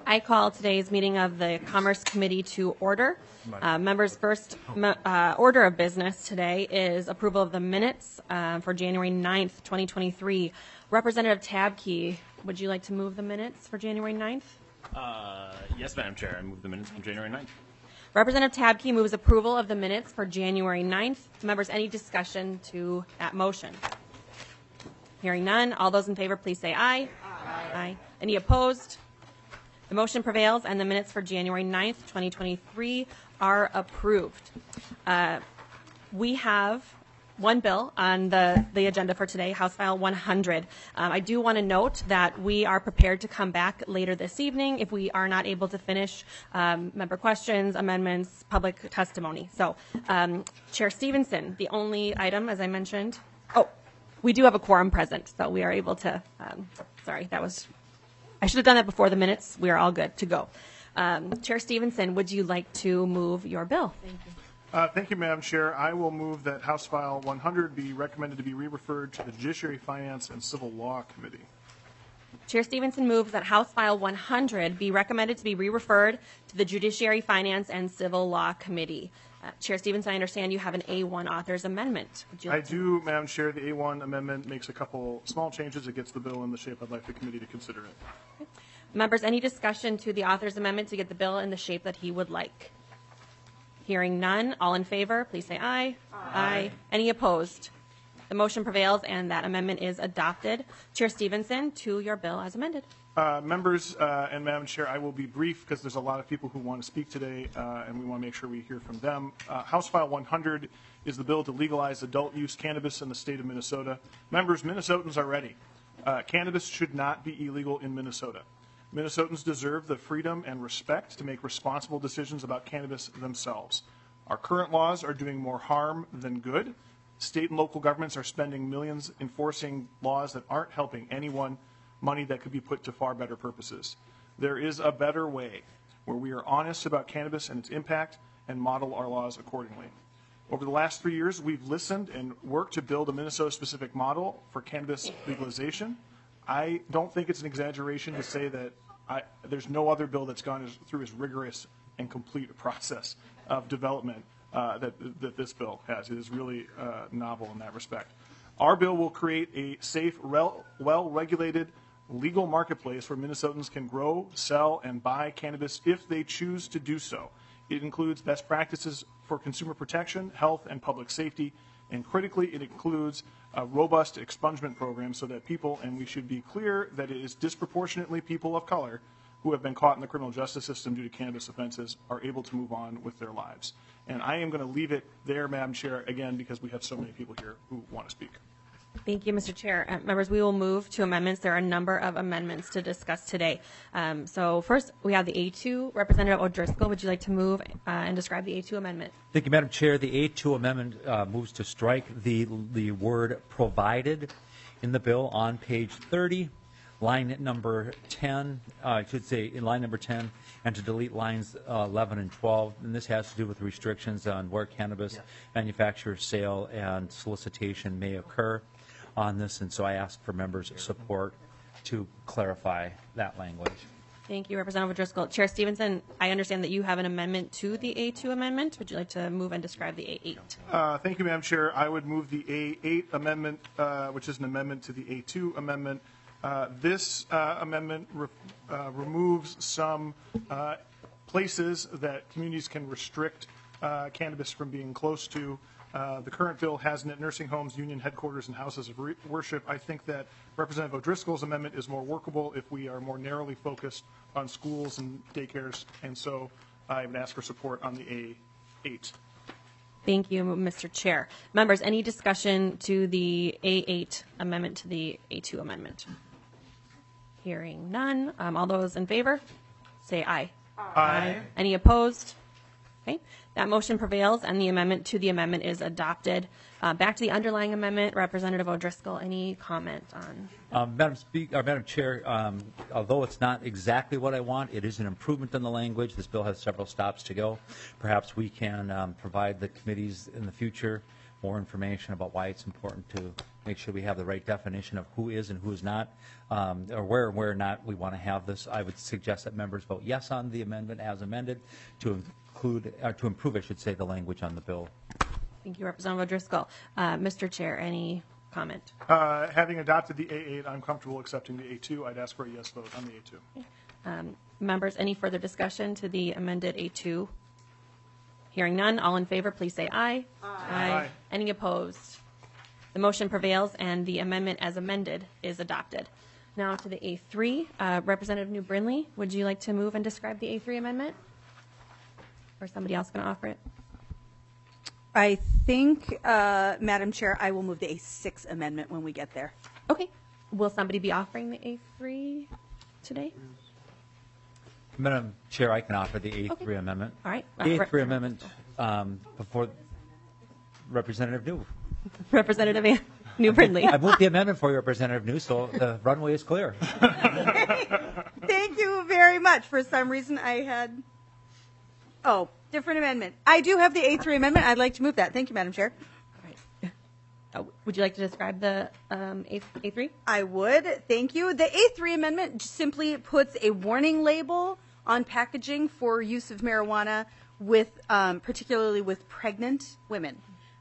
I call today's meeting of the Commerce Committee to order. Members' first order of business today is approval of the minutes for January 9th, 2023. Representative Tabke, would you like to move the minutes for January 9th? Yes, Madam Chair. I move the minutes from January 9th. Representative Tabke moves approval of the minutes for January 9th. Members, any discussion to that motion? Hearing none. All those in favor, please say aye. Aye. Any opposed? The motion prevails, and the minutes for January 9th, 2023 are approved. We have one bill on the agenda for today, House File 100. I do want to note that we are prepared to come back later this evening if we are not able to finish member questions, amendments, public testimony. So, Chair Stevenson, the only item, as I mentioned, we do have a quorum present, so we are able to, I should have done that before the minutes. We are all good to go. Chair Stevenson, would you like to move your bill? Thank you. Thank you, Madam Chair. I will move that House File 100 be recommended to be re-referred to the Judiciary, Finance, and Civil Law Committee. Chair Stevenson moves that House File 100 be recommended to be re-referred to the Judiciary, Finance, and Civil Law Committee. Chair Stevenson, I understand you have an A1 author's amendment. I do, Madam Chair. The A1 amendment makes a couple small changes. It gets the bill in the shape I'd like the committee to consider it. Okay. Members, any discussion to the author's amendment to get the bill in the shape that he would like? Hearing none. All in favor, please say aye. Aye. Any opposed? The motion prevails, and that amendment is adopted. Chair Stevenson, to your bill as amended. Members and Madam Chair, I will be brief because there's a lot of people who want to speak today, and we want to make sure we hear from them. House File 100 is the bill to legalize adult use cannabis in the state of Minnesota. Members, Minnesotans are ready. Cannabis should not be illegal in Minnesota. Minnesotans deserve the freedom and respect to make responsible decisions about cannabis themselves. Our current laws are doing more harm than good. State and local governments are spending millions enforcing laws that aren't helping anyone, money that could be put to far better purposes. There is a better way where we are honest about cannabis and its impact and model our laws accordingly. Over the last 3 years, we've listened and worked to build a Minnesota-specific model for cannabis legalization. I don't think it's an exaggeration to say that there's no other bill that's gone through as rigorous and complete a process of development that this bill has. It is really novel in that respect. Our bill will create a safe, well-regulated, legal marketplace where Minnesotans can grow, sell, and buy cannabis if they choose to do so. It includes best practices for consumer protection, health, and public safety, and critically, it includes a robust expungement program so that people, and we should be clear that it is disproportionately people of color who have been caught in the criminal justice system due to cannabis offenses, are able to move on with their lives. And I am going to leave it there, Madam Chair, again, because we have so many people here who want to speak. Thank you, Mr. Chair. Members, we will move to amendments. There are a number of amendments to discuss today. So first, we have the A2. Representative O'Driscoll, would you like to move and describe the A2 amendment? Thank you, Madam Chair. The A2 amendment moves to strike the word provided in the bill on page 30, line number 10, I should say in line number 10, and to delete lines 11 and 12. And this has to do with restrictions on where cannabis manufacture, sale, and solicitation may occur on this, and so I ask for members' support to clarify that language. Thank you, Representative O'Driscoll. Chair Stevenson, I understand that you have an amendment to the A2 amendment. Would you like to move and describe the A8? Thank you, Madam Chair. I would move the A8 amendment, which is an amendment to the A2 amendment. This amendment removes some places that communities can restrict cannabis from being close to. The current bill has it at nursing homes, union headquarters, and houses of worship. I think that Representative O'Driscoll's amendment is more workable if we are more narrowly focused on schools and daycares, and so I would ask for support on the A8. Thank you, Mr. Chair. Members, any discussion to the A8 amendment to the A2 amendment? Hearing none. All those in favor, say aye. Aye. Any opposed? Okay. That motion prevails, and the amendment to the amendment is adopted. Back to the underlying amendment, Representative O'Driscoll, any comment on? Madam Chair, although it's not exactly what I want, it is an improvement in the language. This bill has several stops to go. Perhaps we can provide the committees in the future more information about why it's important to make sure we have the right definition of who is and who is not, or where and where not we want to have this. I would suggest that members vote yes on the amendment as amended to improve, I should say, the language on the bill. Thank you, Representative O'Driscoll. Mr. Chair, any comment? Having adopted the A8, I'm comfortable accepting the A2. I'd ask for a yes vote on the A2. Members, any further discussion to the amended A2? Hearing none, all in favor, please say aye. Aye. Any opposed? The motion prevails, and the amendment as amended is adopted. Now to the A3. Representative New Brindley, would you like to move and describe the A3 amendment? Or somebody else going to offer it? I think, Madam Chair, I will move the A6 amendment when we get there. Okay. Will somebody be offering the A3 today? Madam Chair, I can offer the A3 Okay. amendment. All right. The A3 amendment before Representative New. Representative New Brindley. I moved the amendment for you, Representative New, so the runway is clear. Thank you very much. For some reason, I had, different amendment. I do have the A3 amendment. I'd like to move that. Thank you, Madam Chair. All right. Would you like to describe the A3? I would. Thank you. The A3 amendment simply puts a warning label on packaging for use of marijuana with, particularly with pregnant women.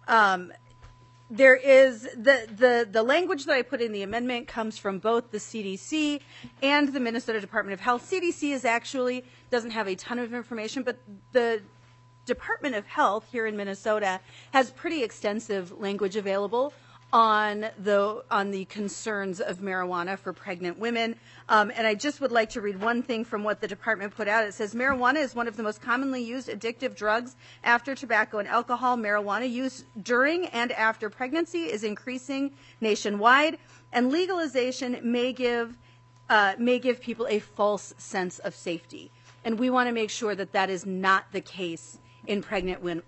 There is the language that I put in the amendment comes from both the CDC and the Minnesota Department of Health. CDC is actually doesn't have a ton of information, but the Department of Health here in Minnesota has pretty extensive language available on the concerns of marijuana for pregnant women. And I just would like to read one thing from what the department put out. It says, marijuana is one of the most commonly used addictive drugs after tobacco and alcohol. Marijuana use during and after pregnancy is increasing nationwide, and legalization may give people a false sense of safety. And we want to make sure that that is not the case in pregnant women.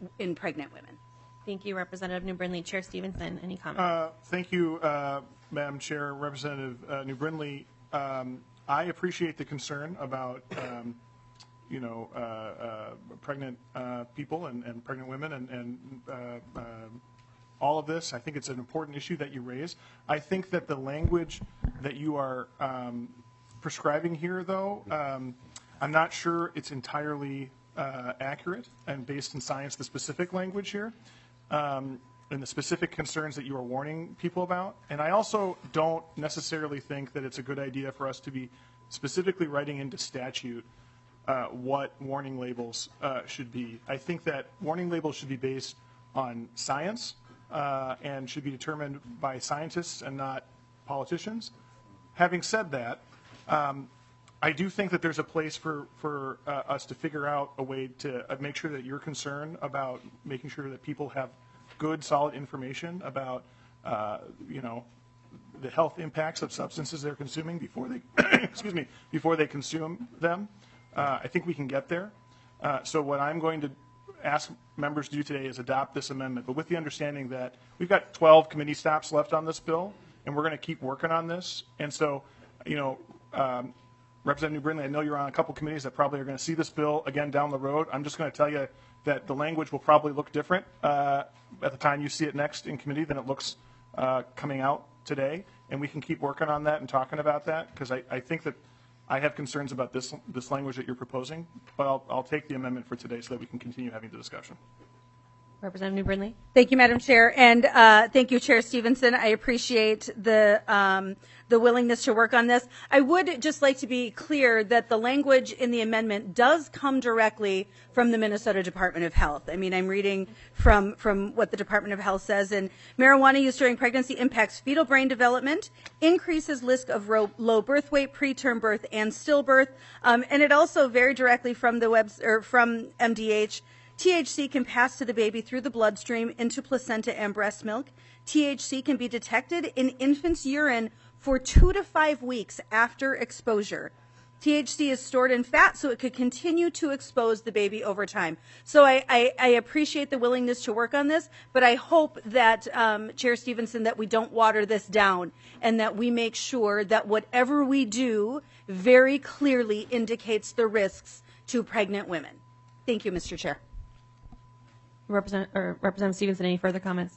Thank you, Representative New Brindley. Chair Stevenson, any comments? Thank you, Madam Chair, Representative New Brindley. I appreciate the concern about, pregnant people and pregnant women and all of this. I think it's an important issue that you raise. I think that the language that you are prescribing here, though, I'm not sure it's entirely accurate and based in science, the specific language here. And the specific concerns that you are warning people about. And I also don't necessarily think that it's a good idea for us to be specifically writing into statute what warning labels should be. I think that warning labels should be based on science and should be determined by scientists and not politicians. Having said that, I do think that there's a place for us to figure out a way to make sure that your concern about making sure that people have good, solid information about, the health impacts of substances they're consuming before they, before they consume them. I think we can get there. So what I'm going to ask members to do today is adopt this amendment, but with the understanding that we've got 12 committee stops left on this bill, and we're going to keep working on this. And so, Representative New Brindley, I know you're on a couple committees that probably are going to see this bill again down the road. I'm just going to tell you that the language will probably look different at the time you see it next in committee than it looks coming out today. And we can keep working on that and talking about that, because I think that I have concerns about this language that you're proposing, but I'll take the amendment for today so that we can continue having the discussion. Representative New Brindley. Thank you, Madam Chair, and thank you, Chair Stevenson. I appreciate the willingness to work on this. I would just like to be clear that the language in the amendment does come directly from the Minnesota Department of Health. I mean, I'm reading from what the Department of Health says, and marijuana use during pregnancy impacts fetal brain development, increases risk of low birth weight, preterm birth, and stillbirth, and it also very directly from from MDH. THC can pass to the baby through the bloodstream into placenta and breast milk. THC can be detected in infants' urine for 2 to 5 weeks after exposure. THC is stored in fat, so it could continue to expose the baby over time. So I appreciate the willingness to work on this, but I hope that, Chair Stevenson, that we don't water this down and that we make sure that whatever we do very clearly indicates the risks to pregnant women. Thank you, Mr. Chair. Representative Stevenson, any further comments?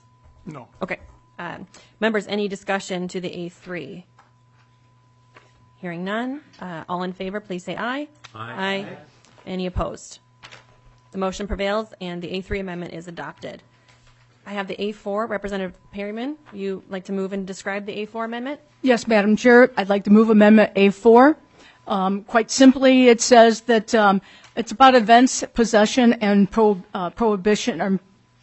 No. Okay. Members, any discussion to the A3? Hearing none. All in favor, please say aye. Aye. Any opposed? The motion prevails, and the A3 amendment is adopted. I have the A4. Representative Perryman, you like to move and describe the A4 amendment? Yes, Madam Chair, I'd like to move Amendment A4. Quite simply, it says that it's about events, possession, and prohibiting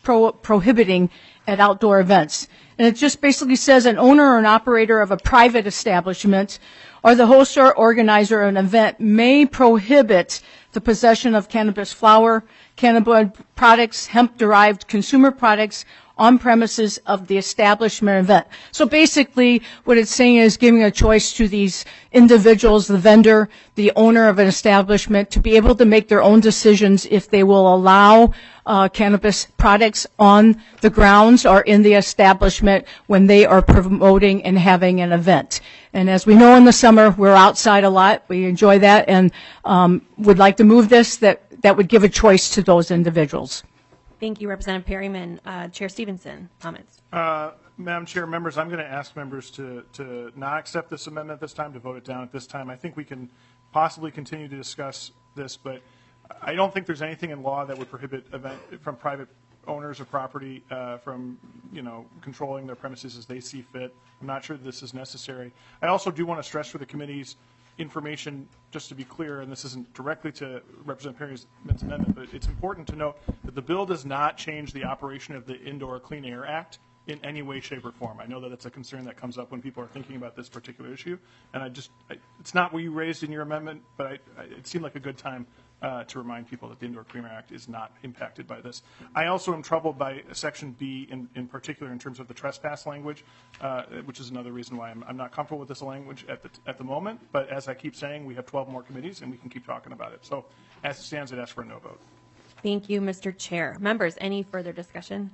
at outdoor events. And it just basically says an owner or an operator of a private establishment or the host or organizer of an event may prohibit the possession of cannabis flower, cannabinoid products, hemp-derived consumer products on premises of the establishment event. So basically, what it's saying is giving a choice to these individuals, the vendor, the owner of an establishment, to be able to make their own decisions if they will allow cannabis products on the grounds or in the establishment when they are promoting and having an event. And as we know in the summer, we're outside a lot. We enjoy that and would like to move this that would give a choice to those individuals. Thank you, Representative Perryman. Chair Stevenson, comments? Madam Chair, members, I'm going to ask members to not accept this amendment this time, to vote it down at this time. I think we can possibly continue to discuss this, but I don't think there's anything in law that would prohibit from private owners of property from, controlling their premises as they see fit. I'm not sure that this is necessary. I also do want to stress for the committee's information, just to be clear, and this isn't directly to Representative Perryman's amendment, but it's important to note that the bill does not change the operation of the Indoor Clean Air Act in any way, shape, or form. I know that it's a concern that comes up when people are thinking about this particular issue, and it's not what you raised in your amendment, but it seemed like a good time to remind people that the Indoor Clean Air Act is not impacted by this. I also am troubled by Section B in particular in terms of the trespass language, which is another reason why I'm not comfortable with this language at the moment. But as I keep saying, we have 12 more committees and we can keep talking about it. So as it stands, I'd ask for a no vote. Thank you, Mr. Chair. Members, any further discussion?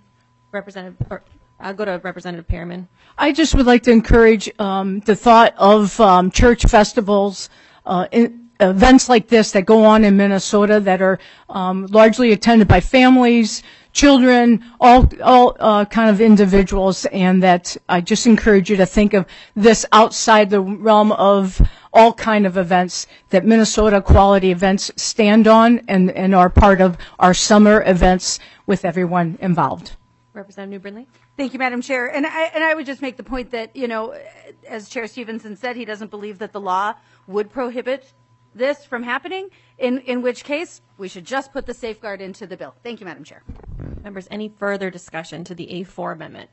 I'll go to Representative Perryman. I just would like to encourage the thought of church festivals, events like this that go on in Minnesota that are largely attended by families, children, all kind of individuals, and that I just encourage you to think of this outside the realm of all kind of events that Minnesota Quality Events stand on and are part of our summer events with everyone involved. Representative New Brindley. Thank you, Madam Chair. And I would just make the point that, as Chair Stevenson said, he doesn't believe that the law would prohibit this from happening, in which case we should just put the safeguard into the bill. Thank you, Madam Chair. Members, any further discussion to the A4 amendment?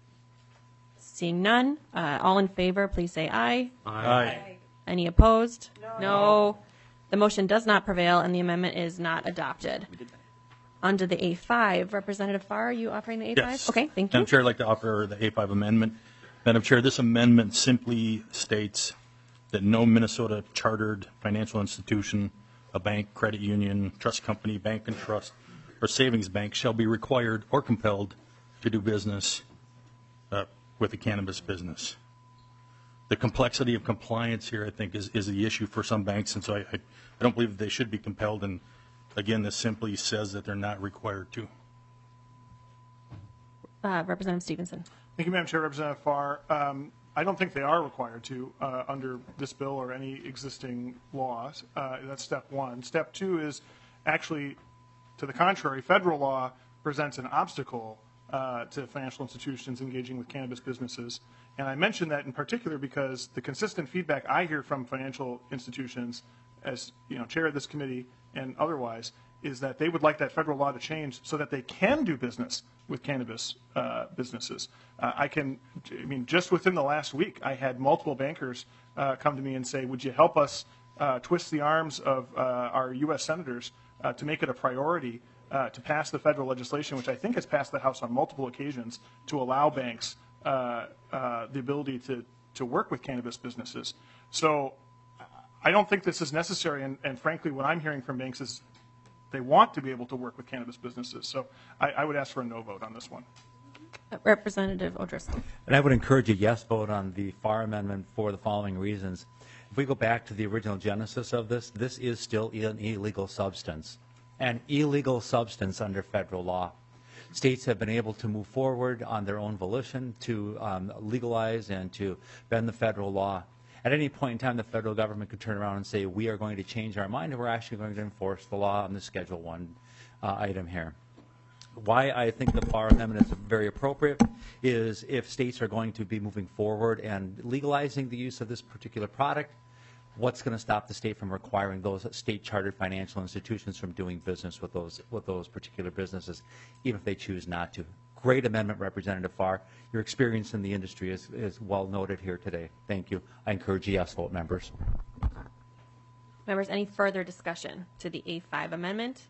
Seeing none, all in favor, please say aye. Aye. Any opposed? No. The motion does not prevail and the amendment is not adopted. Under the A5, Representative Farr, are you offering the A5? Yes. Okay, thank you. Madam Chair, I'd like to offer the A5 amendment. Madam Chair, this amendment simply states that no Minnesota chartered financial institution, a bank, credit union, trust company, bank and trust, or savings bank shall be required or compelled to do business with a cannabis business. The complexity of compliance here, I think, is the issue for some banks, and so I don't believe that they should be compelled. And again, this simply says that they're not required to. Representative Stevenson. Thank you, Madam Chair. Representative Farr. I don't think they are required to under this bill or any existing laws. That's step one. Step two is actually, to the contrary, federal law presents an obstacle to financial institutions engaging with cannabis businesses. And I mention that in particular because the consistent feedback I hear from financial institutions, as chair of this committee and otherwise, is that they would like that federal law to change so that they can do business with cannabis businesses. Just within the last week, I had multiple bankers come to me and say, would you help us twist the arms of our U.S. senators to make it a priority to pass the federal legislation, which I think has passed the House on multiple occasions, to allow banks the ability to work with cannabis businesses. So I don't think this is necessary, and frankly, what I'm hearing from banks is they want to be able to work with cannabis businesses. So I would ask for a no vote on this one. Representative O'Driscoll. And I would encourage a yes vote on the FAR amendment for the following reasons. If we go back to the original genesis of this is still an illegal substance, an illegal substance under federal law. states have been able to move forward on their own volition to legalize and to bend the federal law. At any point in time, the federal government could turn around and say, we are going to change our mind and we're actually going to enforce the law on the Schedule 1 item here. Why I think the FAR amendment is very appropriate is if states are going to be moving forward and legalizing the use of this particular product, what's going to stop the state from requiring those state-chartered financial institutions from doing business with those particular businesses, even if they choose not to? Great amendment, Representative Farr. Your experience in the industry is well noted here today. Thank you. I encourage a yes vote, members. Members, any further discussion to the A5 amendment?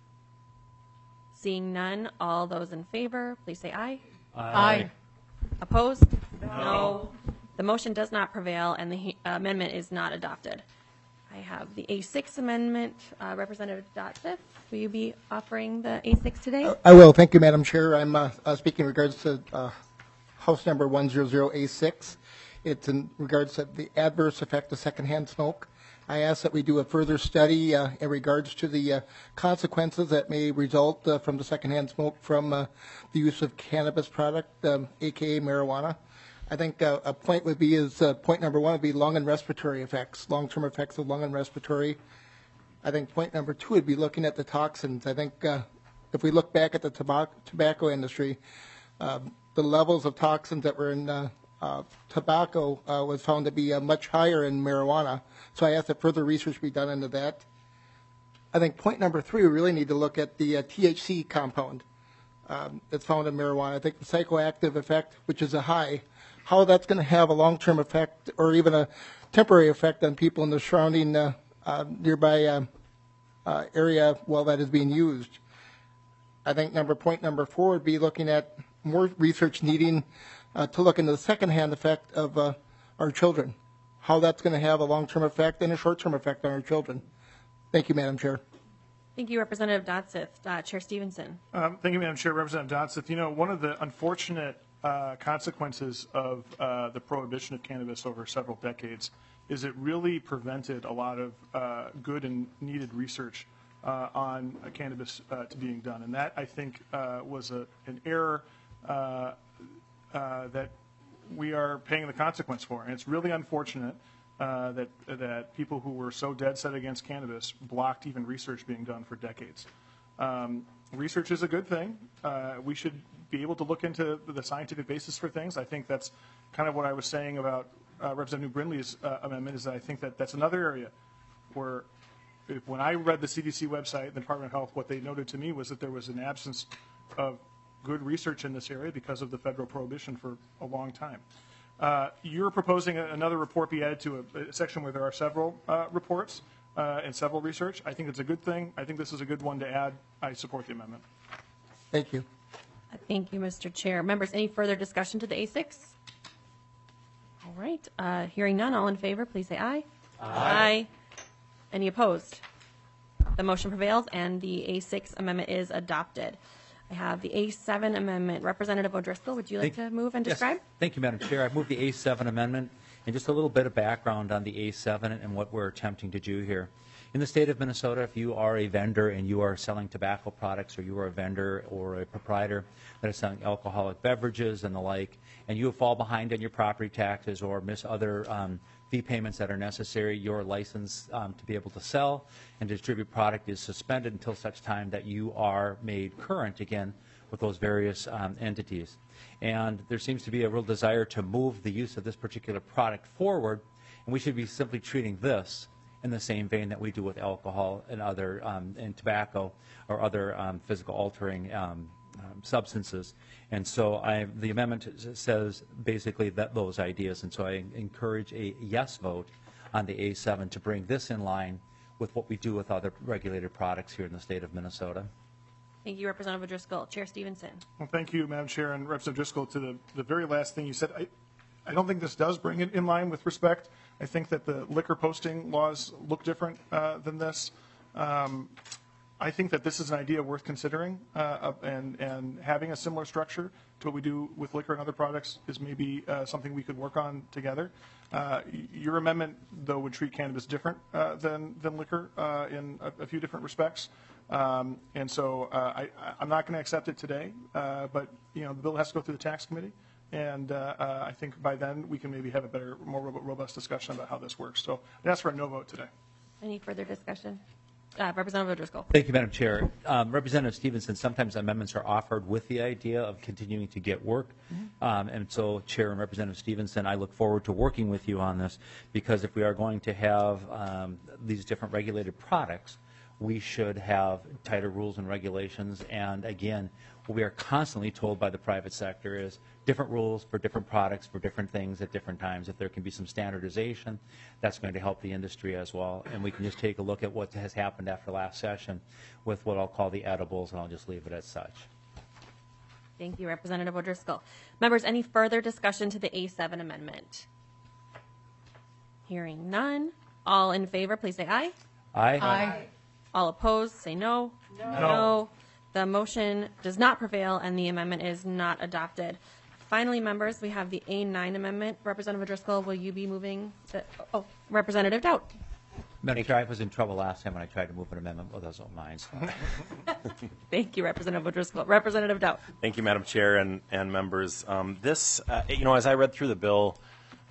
Seeing none, all those in favor, please say aye. Aye. Opposed? No. The motion does not prevail, and the amendment is not adopted. I have the A6 amendment. Representative Dotseth, will you be offering the A6 today? I will. Thank you, Madam Chair. I'm speaking in regards to House Number 100A6. It's in regards to the adverse effect of secondhand smoke. I ask that we do a further study in regards to the consequences that may result from the secondhand smoke from the use of cannabis product, aka marijuana. I think a point would be point number one would be lung and respiratory effects, long-term effects of lung and respiratory. I think point number two would be looking at the toxins. I think if we look back at the tobacco industry, the levels of toxins that were in tobacco was found to be much higher in marijuana. So I ask that further research be done into that. I think point number three, we really need to look at the THC compound that's found in marijuana. I think the psychoactive effect, which is a high, how that's going to have a long-term effect or even a temporary effect on people in the surrounding nearby area while that is being used. I think point number four would be looking at more research needing to look into the secondhand effect of our children, how that's going to have a long-term effect and a short-term effect on our children. Thank you, Madam Chair. Thank you, Representative Dotseth. Chair Stevenson. Thank you, Madam Chair. Representative Dotseth, you know, one of the unfortunate consequences of the prohibition of cannabis over several decades is it really prevented a lot of good and needed research on cannabis to being done. And that, I think, was an error that we are paying the consequence for. And it's really unfortunate that people who were so dead set against cannabis blocked even research being done for decades. Research is a good thing. We should be able to look into the scientific basis for things. I think that's kind of what I was saying about Representative Brindley's amendment, is that I think that that's another area where when I read the CDC website, the Department of Health, what they noted to me was that there was an absence of good research in this area because of the federal prohibition for a long time. You're proposing another report be added to a section where there are several reports and several research. I think it's a good thing. I think this is a good one to add. I support the amendment. Thank you. Thank you, Mr. Chair. Members, any further discussion to the A6? All right. Hearing none, all in favor, please say aye. Aye. Any opposed? The motion prevails, and the A6 amendment is adopted. I have the A7 amendment. Representative O'Driscoll, would you like to move and describe? Yes. Thank you, Madam Chair. I move the A7 amendment, and just a little bit of background on the A7 and what we're attempting to do here. In the state of Minnesota, if you are a vendor and you are selling tobacco products, or you are a vendor or a proprietor that is selling alcoholic beverages and the like, and you fall behind on your property taxes or miss other fee payments that are necessary, your license to be able to sell and distribute product is suspended until such time that you are made current again with those various entities. And there seems to be a real desire to move the use of this particular product forward, and we should be simply treating this in the same vein that we do with alcohol and other and tobacco or other physical altering substances. And so the amendment says basically that those ideas, and so I encourage a yes vote on the A7 to bring this in line with what we do with other regulated products here in the state of Minnesota. Thank you, Representative O'Driscoll. Chair Stevenson. Well, thank you, Madam Chair, and Representative Driscoll, to the very last thing you said. I don't think this does bring it in line with respect. I think that the liquor posting laws look different than this. I think that this is an idea worth considering, and having a similar structure to what we do with liquor and other products is maybe something we could work on together. Your amendment, though, would treat cannabis different than liquor in a few different respects. And so I'm not going to accept it today, but the bill has to go through the tax committee, and I think by then we can maybe have a better, more robust discussion about how this works. So I'd ask for a no vote today. Any further discussion? Representative O'Driscoll. Thank you, Madam Chair. Representative Stevenson, sometimes amendments are offered with the idea of continuing to get work. And so, Chair and Representative Stevenson, I look forward to working with you on this, because if we are going to have these different regulated products, we should have tighter rules and regulations. And again, what we are constantly told by the private sector is different rules for different products for different things at different times. If there can be some standardization, that's going to help the industry as well. And we can just take a look at what has happened after last session with what I'll call the edibles, and I'll just leave it as such. Thank you, Representative O'Driscoll. Members, any further discussion to the A7 amendment? Hearing none. All in favor, please say aye. Aye. All opposed, say no. No. The motion does not prevail, and the amendment is not adopted. Finally, members, we have the A9 amendment. Representative O'Driscoll, will you be moving? Representative Dowd. Madam Chair, I was in trouble last time when I tried to move an amendment with those minds. Thank you, Representative O'Driscoll. Representative Dowd. Thank you, Madam Chair and members. This, as I read through the bill,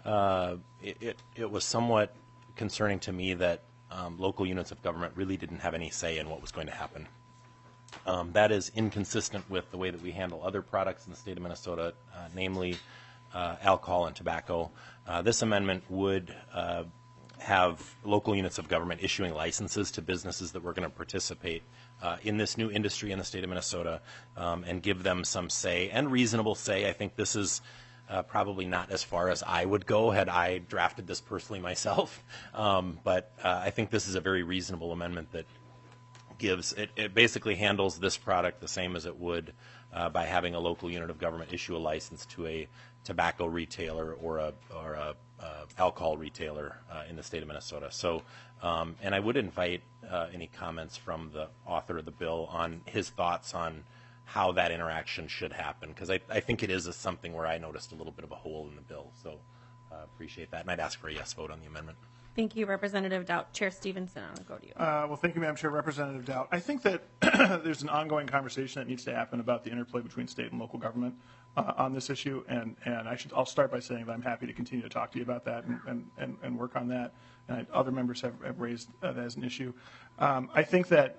it was somewhat concerning to me that local units of government really didn't have any say in what was going to happen. That is inconsistent with the way that we handle other products in the state of Minnesota, namely alcohol and tobacco. This amendment would have local units of government issuing licenses to businesses that were going to participate in this new industry in the state of Minnesota, and give them some say, and reasonable say. I think this is probably not as far as I would go had I drafted this personally myself, but I think this is a very reasonable amendment that gives it basically handles this product the same as it would by having a local unit of government issue a license to a tobacco retailer or a alcohol retailer in the state of Minnesota. So, and I would invite any comments from the author of the bill on his thoughts on how that interaction should happen, because I think it is something where I noticed a little bit of a hole in the bill. So appreciate that, and I'd ask for a yes vote on the amendment. Thank you, Representative Dowd. Chair Stevenson, I'll go to you. Well, thank you, Madam Chair. Representative Dowd. I think that there's an ongoing conversation that needs to happen about the interplay between state and local government on this issue, and I'll start by saying that I'm happy to continue to talk to you about that and work on that. And other members have raised that as an issue. I think that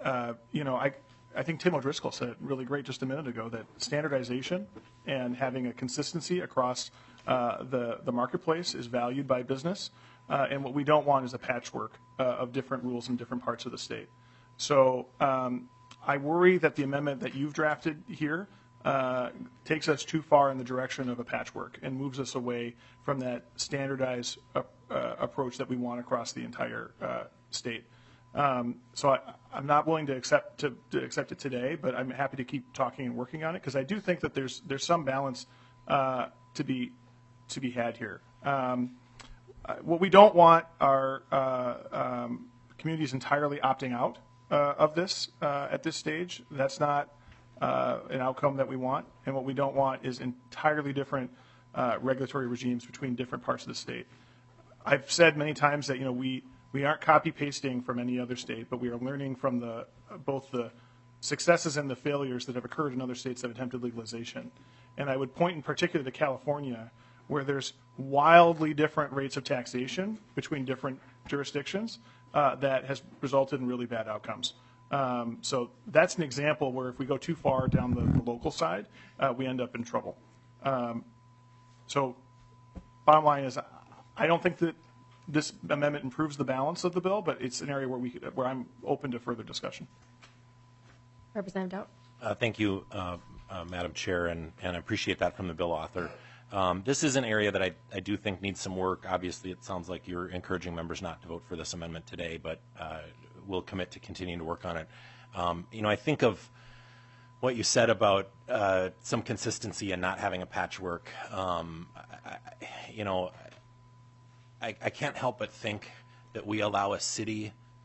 I think Tim O'Driscoll said it really great just a minute ago, that standardization and having a consistency across the marketplace is valued by business. And what we don't want is a patchwork of different rules in different parts of the state. So I worry that the amendment that you've drafted here takes us too far in the direction of a patchwork and moves us away from that standardized approach that we want across the entire state. So I'm not willing to accept it today, but I'm happy to keep talking and working on it, because I do think that there's some balance to be had here. What we don't want are communities entirely opting out of this at this stage. That's not an outcome that we want. And what we don't want is entirely different regulatory regimes between different parts of the state. I've said many times that we aren't copy pasting from any other state, but we are learning from both the successes and the failures that have occurred in other states that have attempted legalization. And I would point in particular to California, where there's wildly different rates of taxation between different jurisdictions that has resulted in really bad outcomes. So that's an example where if we go too far down the local side, we end up in trouble. So bottom line is, I don't think that this amendment improves the balance of the bill, but it's an area where I'm open to further discussion. Representative Dowd. Thank you, Madam Chair, and I appreciate that from the bill author. This is an area that I do think needs some work. Obviously, it sounds like you're encouraging members not to vote for this amendment today, but we'll commit to continuing to work on it. I think of what you said about some consistency and not having a patchwork. I can't help but think that we allow a city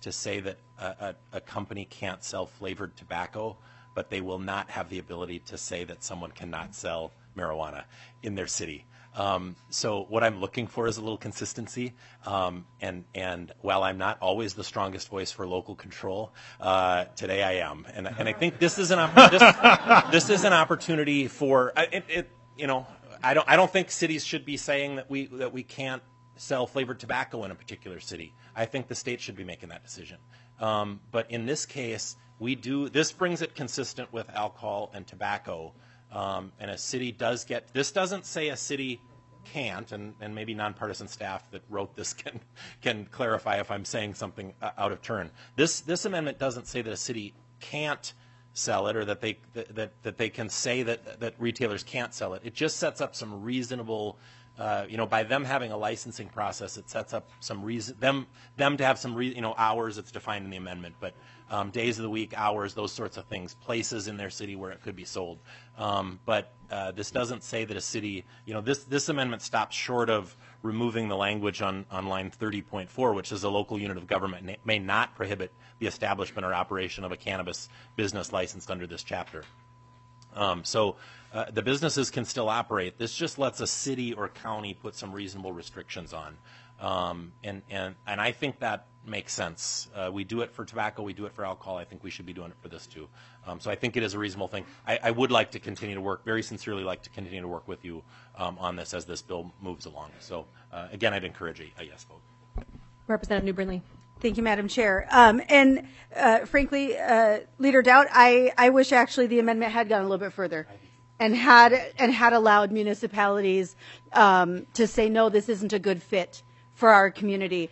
to say that a company can't sell flavored tobacco, but they will not have the ability to say that someone cannot sell marijuana in their city. So what I'm looking for is a little consistency. And while I'm not always the strongest voice for local control, today I am. And I think this is this is an opportunity for you know, I don't think cities should be saying that we can't sell flavored tobacco in a particular city. I think the state should be making that decision. But in this case, this brings it consistent with alcohol and tobacco. And a city does this doesn't say a city can't, and maybe nonpartisan staff that wrote this can clarify if I'm saying something out of turn. This amendment doesn't say that a city can't sell it, or that they can say that retailers can't sell it. It just sets up some reasonable, by them having a licensing process, it sets up some reason them to have some hours. It's defined in the amendment, but days of the week, hours, those sorts of things, places in their city where it could be sold. But this doesn't say that a city, this amendment stops short of removing the language on line 30.4, which is a local unit of government may not prohibit the establishment or operation of a cannabis business licensed under this chapter. So the businesses can still operate. This just lets a city or county put some reasonable restrictions on. And I think that makes sense. We do it for tobacco. We do it for alcohol. I think we should be doing it for this too. So I think it is a reasonable thing. I would like to continue to work, very sincerely like to continue to work with you on this as this bill moves along. So again, I'd encourage a yes vote. Representative New Brindley. Thank you, Madam Chair. Frankly, Leader Dowd, I wish actually the amendment had gone a little bit further and had allowed municipalities to say, no, this isn't a good fit for our community.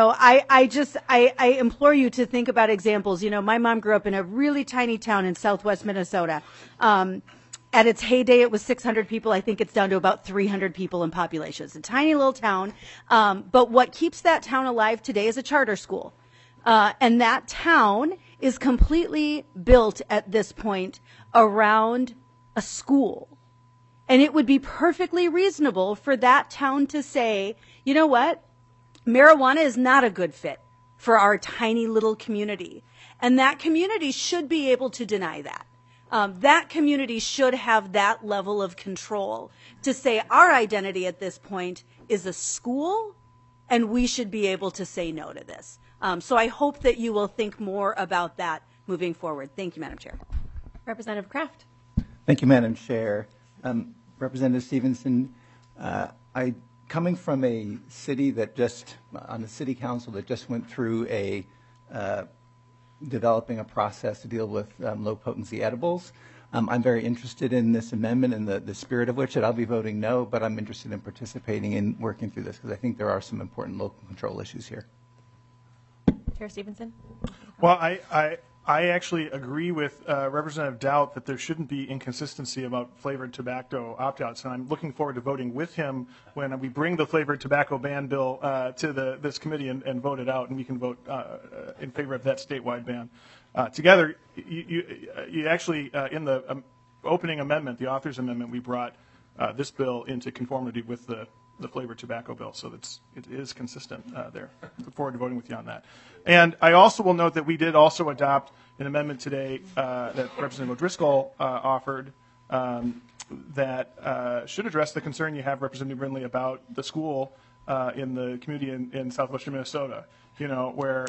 I implore you to think about examples. My mom grew up in a really tiny town in southwest Minnesota. At its heyday, it was 600 people. I think it's down to about 300 people in population. It's a tiny little town. But what keeps that town alive today is a charter school. And that town is completely built at this point around a school. And it would be perfectly reasonable for that town to say, you know what? Marijuana is not a good fit for our tiny little community. And that community should be able to deny that. That community should have that level of control to say our identity at this point is a school, and we should be able to say no to this. So I hope that you will think more about that moving forward. Thank you, Madam Chair. Representative Kraft. Thank you, Madam Chair. Representative Stevenson, coming from a city on the city council that just went through developing a process to deal with low potency edibles. I'm very interested in this amendment and the spirit of which I'll be voting no, but I'm interested in participating in working through this because I think there are some important local control issues here. Chair Stevenson. Well, I actually agree with Representative Dowd that there shouldn't be inconsistency about flavored tobacco opt-outs, and I'm looking forward to voting with him when we bring the flavored tobacco ban bill to this committee and vote it out, and we can vote in favor of that statewide ban. Together, you actually, in the opening amendment, the author's amendment, we brought this bill into conformity with the flavored tobacco bill, so it is consistent there. Look forward to voting with you on that. And I also will note that we did also adopt an amendment today that Representative O'Driscoll offered that should address the concern you have, Representative Brindley, about the school in the community in southwestern Minnesota, where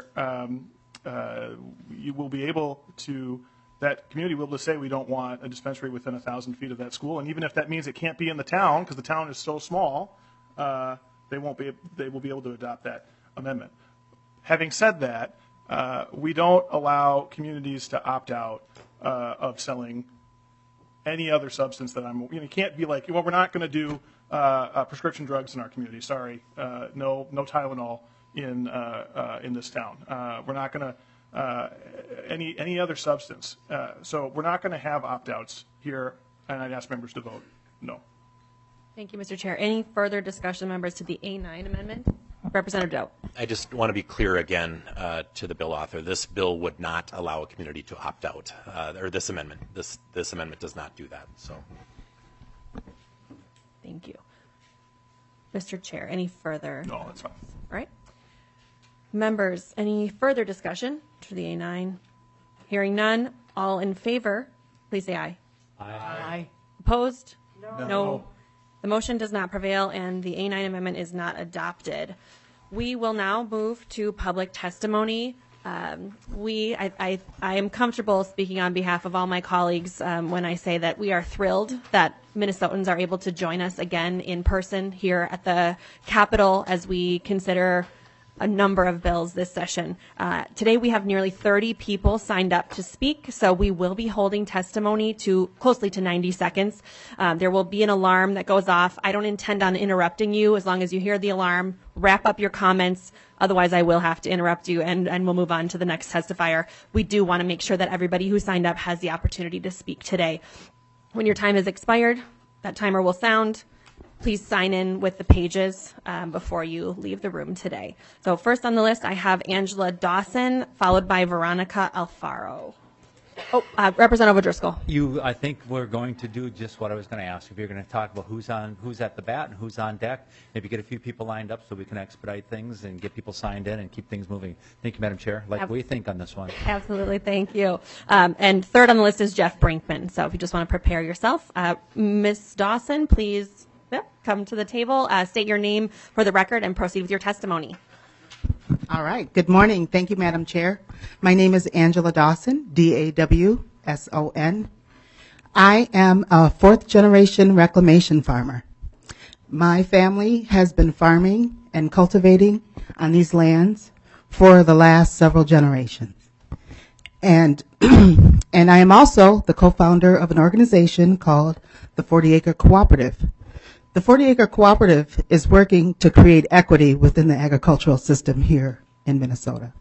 you will be able to, that community will be able to say we don't want a dispensary within 1,000 feet of that school. And even if that means it can't be in the town because the town is so small, they will be able to adopt that amendment. Having said that, we don't allow communities to opt out of selling any other substance that you can't be like, well, we're not going to do prescription drugs in our community. Sorry, no Tylenol in this town. We're not going to any other substance. So we're not going to have opt-outs here, and I'd ask members to vote no. Thank you, Mr. Chair. Any further discussion, members, to the A9 amendment? Representative Doe. I just want to be clear again to the bill author. This bill would not allow a community to opt out, or this amendment. This amendment does not do that. So, thank you, Mr. Chair. Any further? No, that's fine. All right. Members, any further discussion for the A9? Hearing none, all in favor, please say aye. Aye. Opposed? No. The motion does not prevail, and the A9 amendment is not adopted. We will now move to public testimony. I am comfortable speaking on behalf of all my colleagues when I say that we are thrilled that Minnesotans are able to join us again in person here at the Capitol as we consider a number of bills this session. Today we have nearly 30 people signed up to speak, so we will be holding testimony to closely to 90 seconds. There will be an alarm that goes off. I don't intend on interrupting you as long as you hear the alarm. Wrap up your comments. Otherwise, I will have to interrupt you, and we'll move on to the next testifier. We do want to make sure that everybody who signed up has the opportunity to speak today. When your time has expired, that timer will sound. Please sign in with the pages before you leave the room today. So first on the list, I have Angela Dawson, followed by Veronica Alfaro. Representative O'Driscoll. I think we're going to do just what I was going to ask. If you're going to talk about who's at the bat and who's on deck, maybe get a few people lined up so we can expedite things and get people signed in and keep things moving. Thank you, Madam Chair. What do you think on this one? Absolutely, thank you. And third on the list is Jeff Brinkman. So if you just want to prepare yourself, Ms. Dawson, please come to the table, state your name for the record, and proceed with your testimony. All right. Good morning. Thank you, Madam Chair. My name is Angela Dawson, D-A-W-S-O-N. I am a fourth-generation reclamation farmer. My family has been farming and cultivating on these lands for the last several generations. And and I am also the co-founder of an organization called the 40 Acre Cooperative. The 40 Acre Cooperative is working to create equity within the agricultural system here in Minnesota.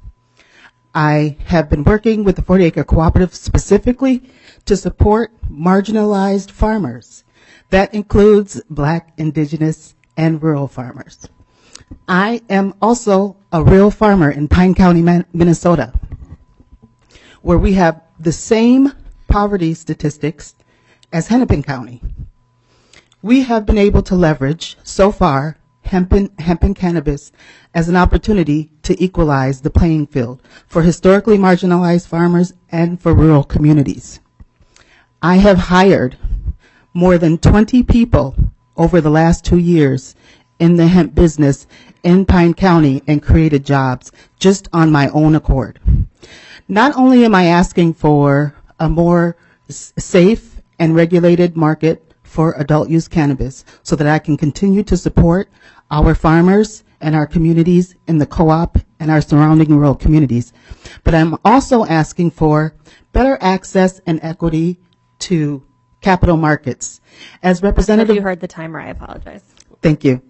I have been working with the 40 Acre Cooperative specifically to support marginalized farmers. That includes Black, Indigenous, and rural farmers. I am also a real farmer in Pine County, Minnesota, where we have the same poverty statistics as Hennepin County. We have been able to leverage, so far, hemp and cannabis as an opportunity to equalize the playing field for historically marginalized farmers and for rural communities. I have hired more than 20 people over the last 2 years in the hemp business in Pine County and created jobs just on my own accord. Not only am I asking for a more safe and regulated market for adult use cannabis so that I can continue to support our farmers and our communities in the co-op and our surrounding rural communities, but I'm also asking for better access and equity to capital markets. As Representative... You heard the timer. I apologize. Thank you.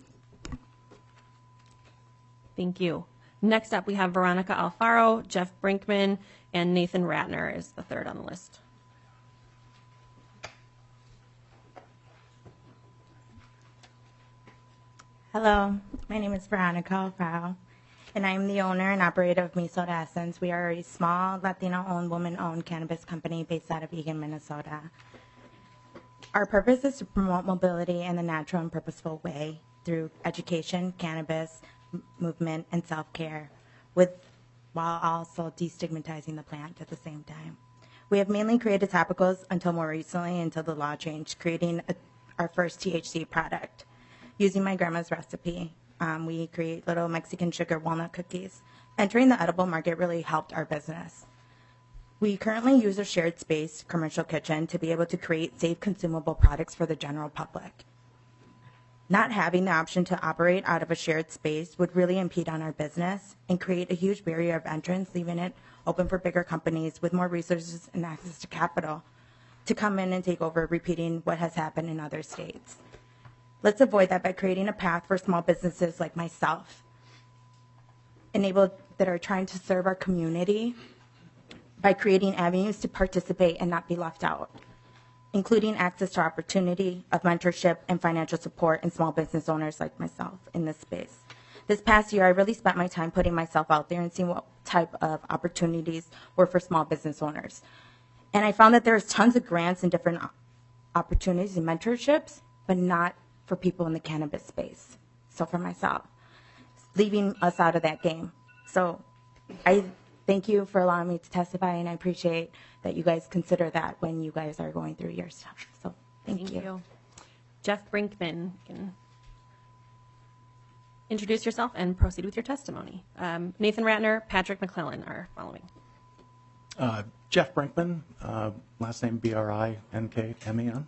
Thank you. Next up, we have Veronica Alfaro, Jeff Brinkman, and Nathan Ratner is the third on the list. Hello, my name is Veronica Alfaro, and I am the owner and operator of Minnesota Essence. We are a small, Latino-owned, woman-owned cannabis company based out of Eagan, Minnesota. Our purpose is to promote mobility in a natural and purposeful way through education, cannabis, movement, and self-care, while also destigmatizing the plant at the same time. We have mainly created topicals until more recently, until the law changed, creating our first THC product. Using my grandma's recipe, we create little Mexican sugar walnut cookies. Entering the edible market really helped our business. We currently use a shared space commercial kitchen to be able to create safe consumable products for the general public. Not having the option to operate out of a shared space would really impede on our business and create a huge barrier of entrance, leaving it open for bigger companies with more resources and access to capital to come in and take over, repeating what has happened in other states. Let's avoid that by creating a path for small businesses like myself, that are trying to serve our community by creating avenues to participate and not be left out, including access to opportunity of mentorship and financial support in small business owners like myself in this space. This past year, I really spent my time putting myself out there and seeing what type of opportunities were for small business owners. And I found that there's tons of grants and different opportunities and mentorships, but not for people in the cannabis space. So for myself, leaving us out of that game. So I thank you for allowing me to testify, and I appreciate that you guys consider that when you guys are going through your stuff. So thank you. Jeff Brinkman, you can introduce yourself and proceed with your testimony. Nathan Ratner, Patrick McClellan are following. Jeff Brinkman, last name Brinkmen.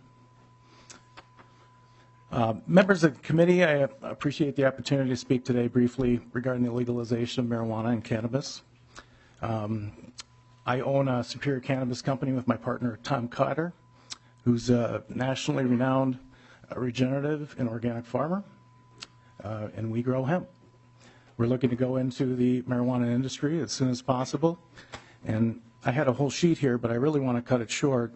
Members of the committee, I appreciate the opportunity to speak today briefly regarding the legalization of marijuana and cannabis. I own a Superior Cannabis Company with my partner Tom Cotter, who's a nationally renowned regenerative and organic farmer, and we grow hemp. We're looking to go into the marijuana industry as soon as possible, and I had a whole sheet here, but I really want to cut it short.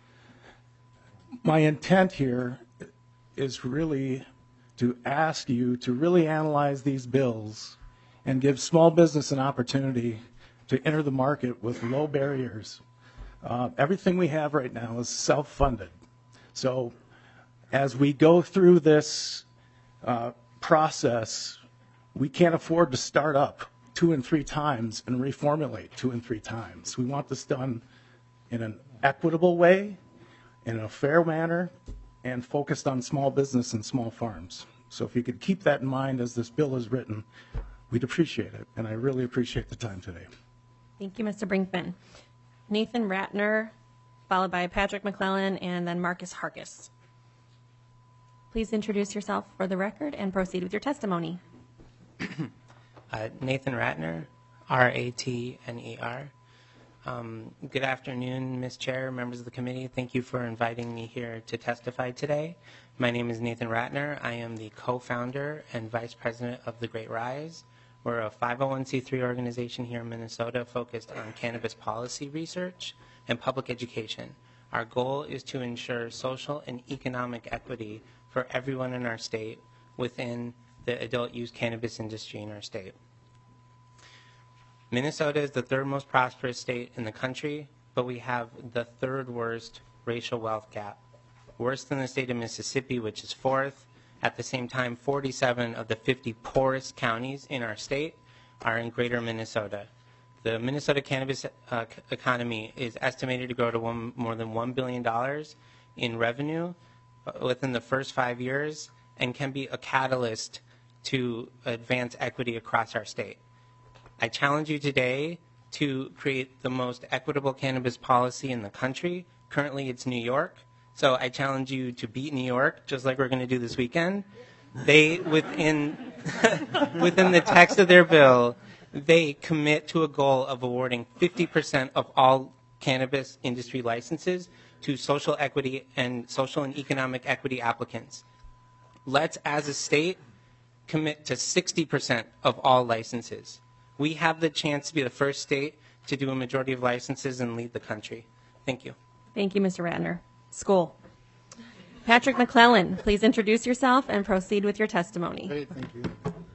My intent here is really to ask you to really analyze these bills and give small business an opportunity to enter the market with low barriers. Everything we have right now is self-funded. So as we go through this process, we can't afford to start up 2 and 3 times and reformulate 2 and 3 times. We want this done in an equitable way, in a fair manner, and focused on small business and small farms. So if you could keep that in mind as this bill is written, we'd appreciate it. And I really appreciate the time today. Thank you, Mr. Brinkman. Nathan Ratner, followed by Patrick McClellan, and then Marcus Harkis. Please introduce yourself for the record and proceed with your testimony. Nathan Ratner, Ratner. Good afternoon, Ms. Chair, members of the committee. Thank you for inviting me here to testify today. My name is Nathan Ratner. I am the co-founder and vice president of The Great Rise. We're a 501c3 organization here in Minnesota focused on cannabis policy research and public education. Our goal is to ensure social and economic equity for everyone in our state within the adult use cannabis industry in our state. Minnesota is the 3rd most prosperous state in the country, but we have the 3rd worst racial wealth gap, worse than the state of Mississippi, which is 4th. At the same time, 47 of the 50 poorest counties in our state are in greater Minnesota. The Minnesota cannabis economy is estimated to grow to more than $1 billion in revenue within the first 5 years and can be a catalyst to advance equity across our state. I challenge you today to create the most equitable cannabis policy in the country. Currently, it's New York. So I challenge you to beat New York, just like we're going to do this weekend. They, within the text of their bill, they commit to a goal of awarding 50% of all cannabis industry licenses to social equity and social and economic equity applicants. Let's, as a state, commit to 60% of all licenses. We have the chance to be the first state to do a majority of licenses and lead the country. Thank you. Thank you, Mr. Ratner. School. Patrick McClellan, please introduce yourself and proceed with your testimony. Great, thank you.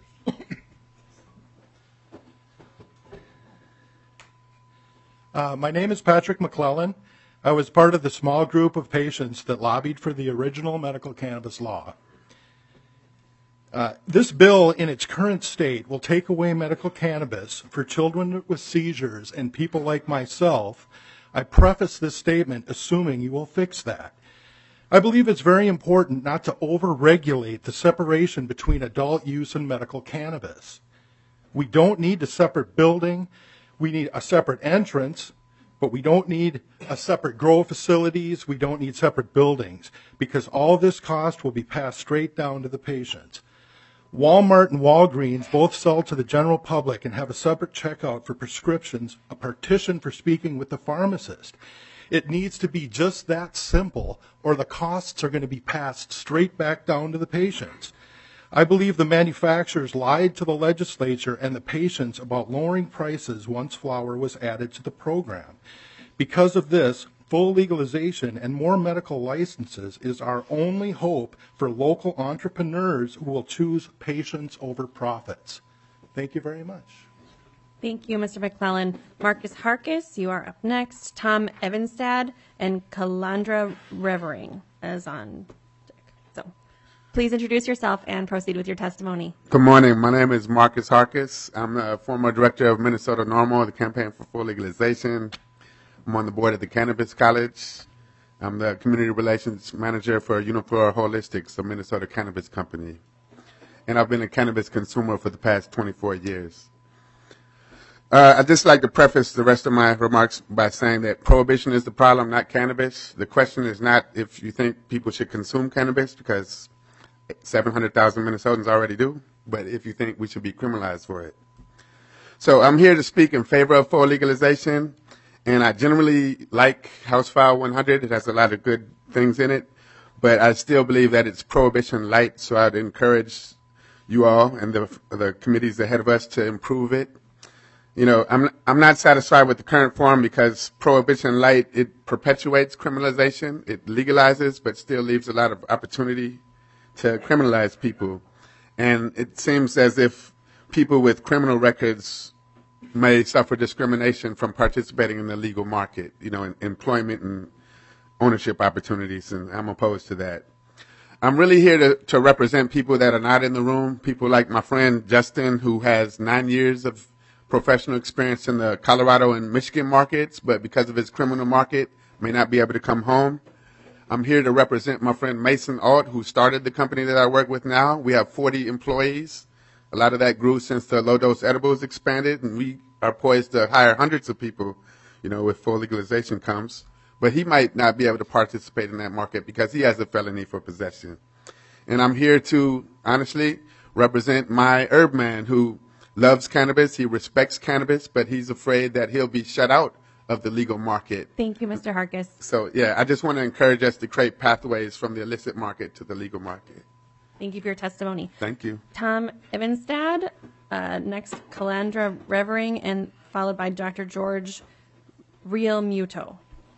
My name is Patrick McClellan. I was part of the small group of patients that lobbied for the original medical cannabis law. This bill in its current state will take away medical cannabis for children with seizures and people like myself. I preface this statement assuming you will fix that. I believe it's very important not to over-regulate the separation between adult use and medical cannabis. We don't need a separate building. We need a separate entrance, but we don't need a separate grow facilities. We don't need separate buildings because all this cost will be passed straight down to the patients. Walmart and Walgreens both sell to the general public and have a separate checkout for prescriptions, a partition for speaking with the pharmacist. It needs to be just that simple, or the costs are going to be passed straight back down to the patients. I believe the manufacturers lied to the legislature and the patients about lowering prices once flower was added to the program. Because of this, full legalization and more medical licenses is our only hope for local entrepreneurs who will choose patients over profits. Thank you very much. Thank you, Mr. McClellan. Marcus Harkis, you are up next. Tom Evanstad and Calandra Revering is on deck. So Please introduce yourself and proceed with your testimony. Good morning. My name is Marcus Harkis. I'm the former director of Minnesota NORML, the Campaign for Full Legalization. I'm on the board of the Cannabis College. I'm the community relations manager for Unifor Holistics, a Minnesota cannabis company. And I've been a cannabis consumer for the past 24 years. I'd just like to preface the rest of my remarks by saying that prohibition is the problem, not cannabis. The question is not if you think people should consume cannabis, because 700,000 Minnesotans already do, but if you think we should be criminalized for it. So I'm here to speak in favor of full legalization, and I generally like House File 100. It has a lot of good things in it, but I still believe that it's prohibition light, so I'd encourage you all and the committees ahead of us to improve it. You know, I'm not satisfied with the current form because prohibition light, it perpetuates criminalization. It legalizes, but still leaves a lot of opportunity to criminalize people. And it seems as if people with criminal records may suffer discrimination from participating in the legal market, you know, in employment and ownership opportunities, and I'm opposed to that. I'm really here to represent people that are not in the room, people like my friend Justin, who has 9 years of professional experience in the Colorado and Michigan markets, but because of his criminal market, may not be able to come home. I'm here to represent my friend Mason Alt, who started the company that I work with now. We have 40 employees. A lot of that grew since the low-dose edibles expanded, and we are poised to hire hundreds of people, you know, with full legalization comes. But he might not be able to participate in that market because he has a felony for possession. And I'm here to, honestly, represent my herb man who loves cannabis, he respects cannabis, but he's afraid that he'll be shut out of the legal market. Thank you, Mr. Harkis. So, yeah, I just want to encourage us to create pathways from the illicit market to the legal market. Thank you for your testimony. Thank you. Tom Evenstad, next Calandra Revering, and followed by Dr. George Real Muto.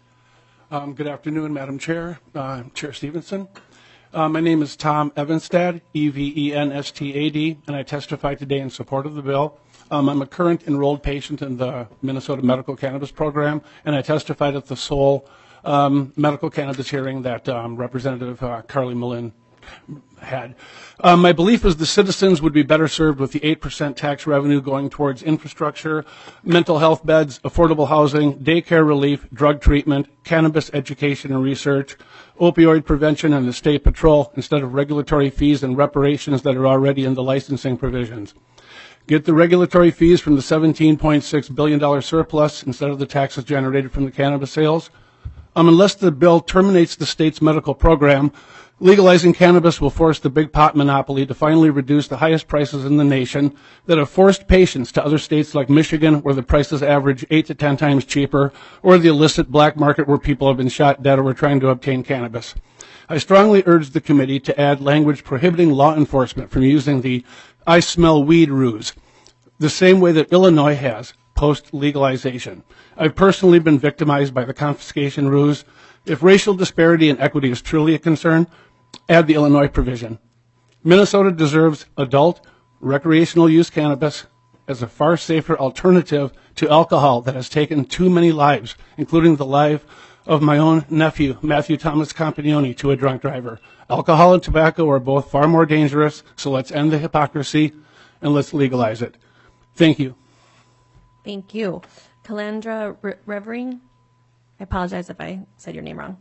Good afternoon, Madam Chair, Chair Stevenson. My name is Tom Evenstad, Evenstad, and I testify today in support of the bill. I'm a current enrolled patient in the Minnesota Medical Cannabis Program, and I testified at the sole medical cannabis hearing that Representative Carly Malin had. My belief is the citizens would be better served with the 8% tax revenue going towards infrastructure, mental health beds, affordable housing, daycare relief, drug treatment, cannabis education and research, opioid prevention, and the state patrol instead of regulatory fees and reparations that are already in the licensing provisions. Get the regulatory fees from the $17.6 billion surplus instead of the taxes generated from the cannabis sales. Unless the bill terminates the state's medical program, legalizing cannabis will force the big pot monopoly to finally reduce the highest prices in the nation that have forced patients to other states like Michigan, where the prices average 8 to 10 times cheaper, or the illicit black market where people have been shot dead over trying to obtain cannabis. I strongly urge the committee to add language prohibiting law enforcement from using the I smell weed ruse, the same way that Illinois has post-legalization. I've personally been victimized by the confiscation ruse. If racial disparity and equity is truly a concern, add the Illinois provision. Minnesota deserves adult, recreational use cannabis as a far safer alternative to alcohol that has taken too many lives, including the life of my own nephew, Matthew Thomas Campagnoni, to a drunk driver. Alcohol and tobacco are both far more dangerous, so let's end the hypocrisy and let's legalize it. Thank you. Thank you. Calandra Revering. I apologize if I said your name wrong.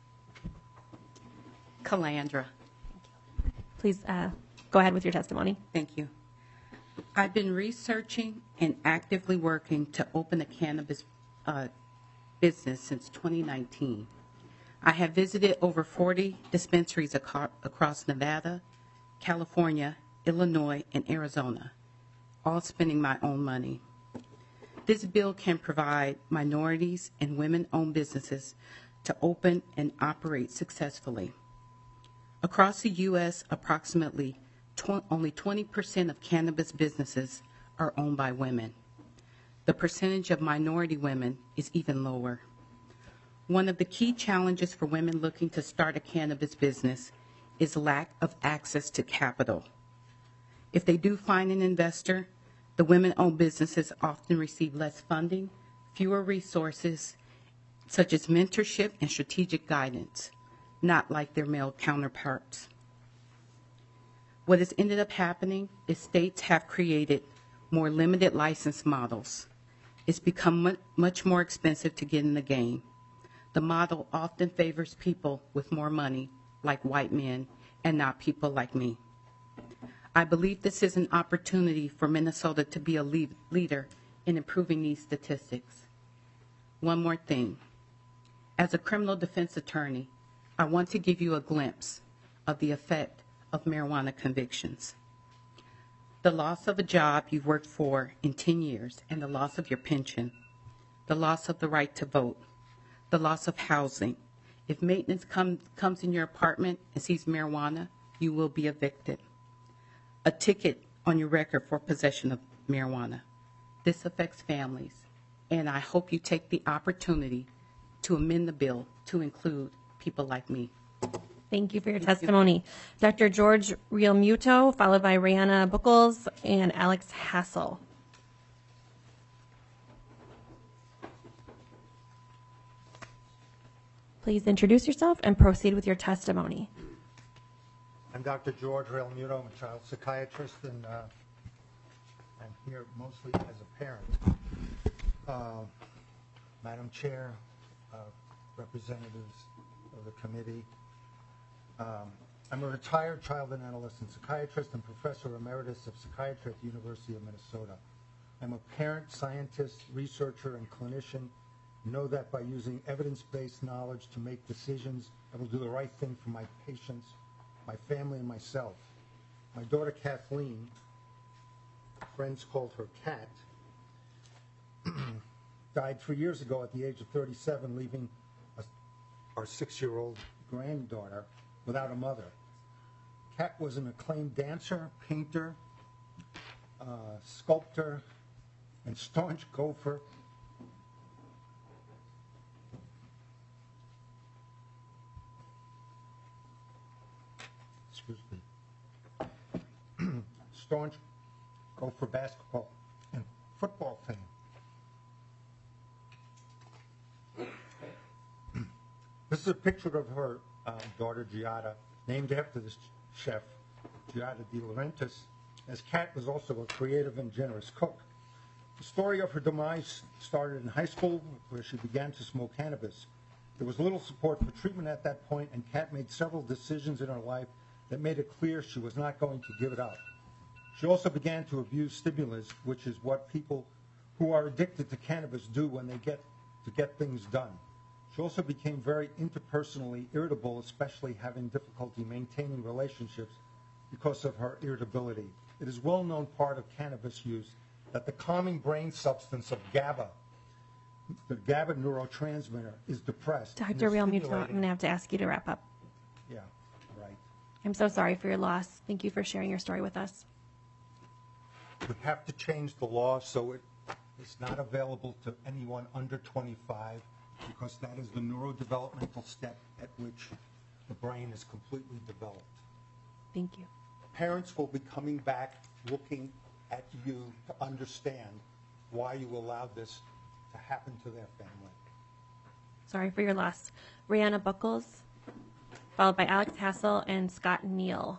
Calandra. Please go ahead with your testimony. Thank you. I've been researching and actively working to open a cannabis business since 2019. I have visited over 40 dispensaries across Nevada, California, Illinois, and Arizona, all spending my own money. This bill can provide minorities and women-owned businesses to open and operate successfully. Across the U.S., approximately only 20% of cannabis businesses are owned by women. The percentage of minority women is even lower. One of the key challenges for women looking to start a cannabis business is lack of access to capital. If they do find an investor, the women-owned businesses often receive less funding, fewer resources, such as mentorship and strategic guidance, not like their male counterparts. What has ended up happening is states have created more limited license models. It's become much more expensive to get in the game. The model often favors people with more money, like white men, and not people like me. I believe this is an opportunity for Minnesota to be a leader in improving these statistics. One more thing. As a criminal defense attorney, I want to give you a glimpse of the effect of marijuana convictions. The loss of a job you've worked for in 10 years and the loss of your pension, the loss of the right to vote, the loss of housing. If maintenance comes in your apartment and sees marijuana, you will be evicted. A ticket on your record for possession of marijuana. This affects families, and I hope you take the opportunity to amend the bill to include people like me. Thank you for your testimony. Dr. George Realmuto, followed by Rihanna Buchholz and Alex Hassel. Please introduce yourself and proceed with your testimony. I'm Dr. George Realmuto. I'm a child psychiatrist, and I'm here mostly as a parent. Madam Chair, representatives of the committee, I'm a retired child and adolescent psychiatrist and professor emeritus of psychiatry at the University of Minnesota. I'm a parent, scientist, researcher, and clinician. Know that by using evidence-based knowledge to make decisions, I will do the right thing for my patients, my family, and myself. My daughter Kathleen, friends called her Kat, died 3 years ago at the age of 37, leaving our 6-year-old granddaughter without a mother. Kat was an acclaimed dancer, painter, sculptor, and staunch gopher. Excuse me. Staunch gopher basketball and football fan. This is a picture of her daughter, Giada, named after this chef, Giada De Laurentiis, as Kat was also a creative and generous cook. The story of her demise started in high school, where she began to smoke cannabis. There was little support for treatment at that point, and Kat made several decisions in her life that made it clear she was not going to give it up. She also began to abuse stimulants, which is what people who are addicted to cannabis do when they get things done. She also became very interpersonally irritable, especially having difficulty maintaining relationships because of her irritability. It is well known part of cannabis use that the calming brain substance of GABA, the GABA neurotransmitter, is depressed. Dr. Realmuto, I'm going to have to ask you to wrap up. Yeah, right. I'm so sorry for your loss. Thank you for sharing your story with us. We have to change the law so it is not available to anyone under 25, because that is the neurodevelopmental step at which the brain is completely developed. Thank you. Parents will be coming back looking at you to understand why you allowed this to happen to their family. Sorry for your loss. Rihanna Buchholz, followed by Alex Hassel and Scott Neal.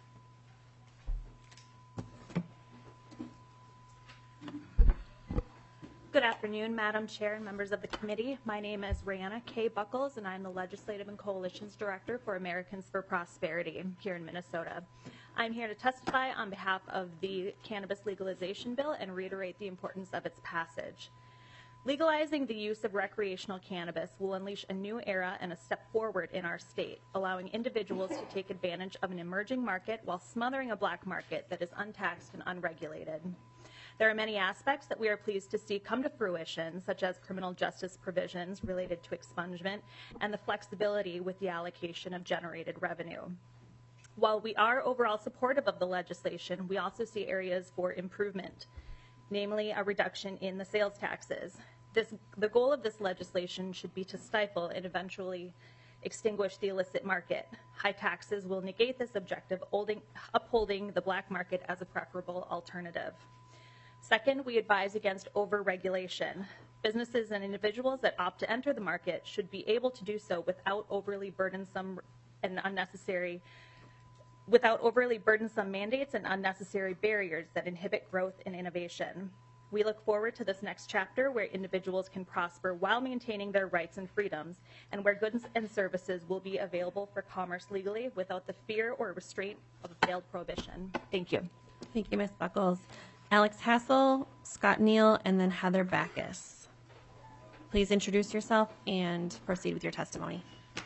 Good afternoon, Madam Chair and members of the committee. My name is Rihanna K. Buchholz, and I'm the Legislative and Coalitions Director for Americans for Prosperity here in Minnesota. I'm here to testify on behalf of the cannabis legalization bill and reiterate the importance of its passage. Legalizing the use of recreational cannabis will unleash a new era and a step forward in our state, allowing individuals to take advantage of an emerging market while smothering a black market that is untaxed and unregulated. There are many aspects that we are pleased to see come to fruition, such as criminal justice provisions related to expungement and the flexibility with the allocation of generated revenue. While we are overall supportive of the legislation, we also see areas for improvement, namely a reduction in the sales taxes. The goal of this legislation should be to stifle and eventually extinguish the illicit market. High taxes will negate this objective, upholding the black market as a preferable alternative. Second, we advise against over-regulation. Businesses and individuals that opt to enter the market should be able to do so without overly burdensome and unnecessary without overly burdensome mandates and unnecessary barriers that inhibit growth and innovation. We look forward to this next chapter where individuals can prosper while maintaining their rights and freedoms, and where goods and services will be available for commerce legally without the fear or restraint of a failed prohibition. Thank you. Thank you, Ms. Buckles. Alex Hassel, Scott Neal, and then Heather Backus. Please introduce yourself and proceed with your testimony.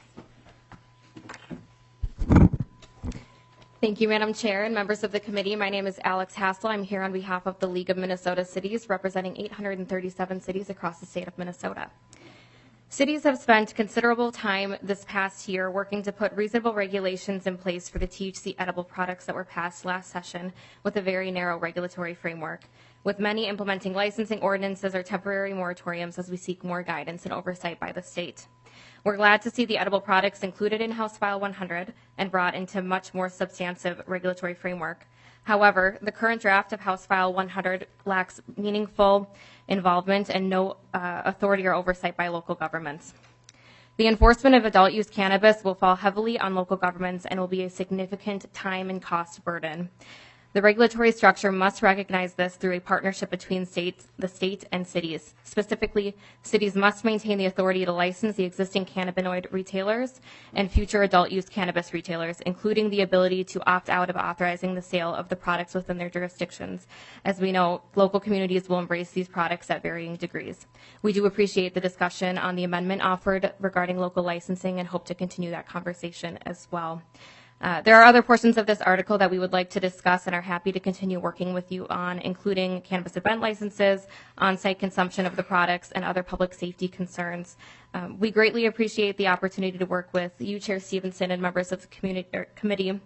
Thank you, Madam Chair and members of the committee. My name is Alex Hassel. I'm here on behalf of the League of Minnesota Cities, representing 837 cities across the state of Minnesota. Cities have spent considerable time this past year working to put reasonable regulations in place for the THC edible products that were passed last session with a very narrow regulatory framework, with many implementing licensing ordinances or temporary moratoriums as we seek more guidance and oversight by the state. We're glad to see the edible products included in House File 100 and brought into much more substantive regulatory framework. However, the current draft of House File 100 lacks meaningful involvement and no authority or oversight by local governments. The enforcement of adult use cannabis will fall heavily on local governments and will be a significant time and cost burden. The regulatory structure must recognize this through a partnership between the state and cities. Specifically, cities must maintain the authority to license the existing cannabinoid retailers and future adult use cannabis retailers, including the ability to opt out of authorizing the sale of the products within their jurisdictions. As we know, local communities will embrace these products at varying degrees. We do appreciate the discussion on the amendment offered regarding local licensing and hope to continue that conversation as well. There are other portions of this article that we would like to discuss and are happy to continue working with you on, including cannabis event licenses, on-site consumption of the products, and other public safety concerns. We greatly appreciate the opportunity to work with you, Chair Stevenson, and members of the committee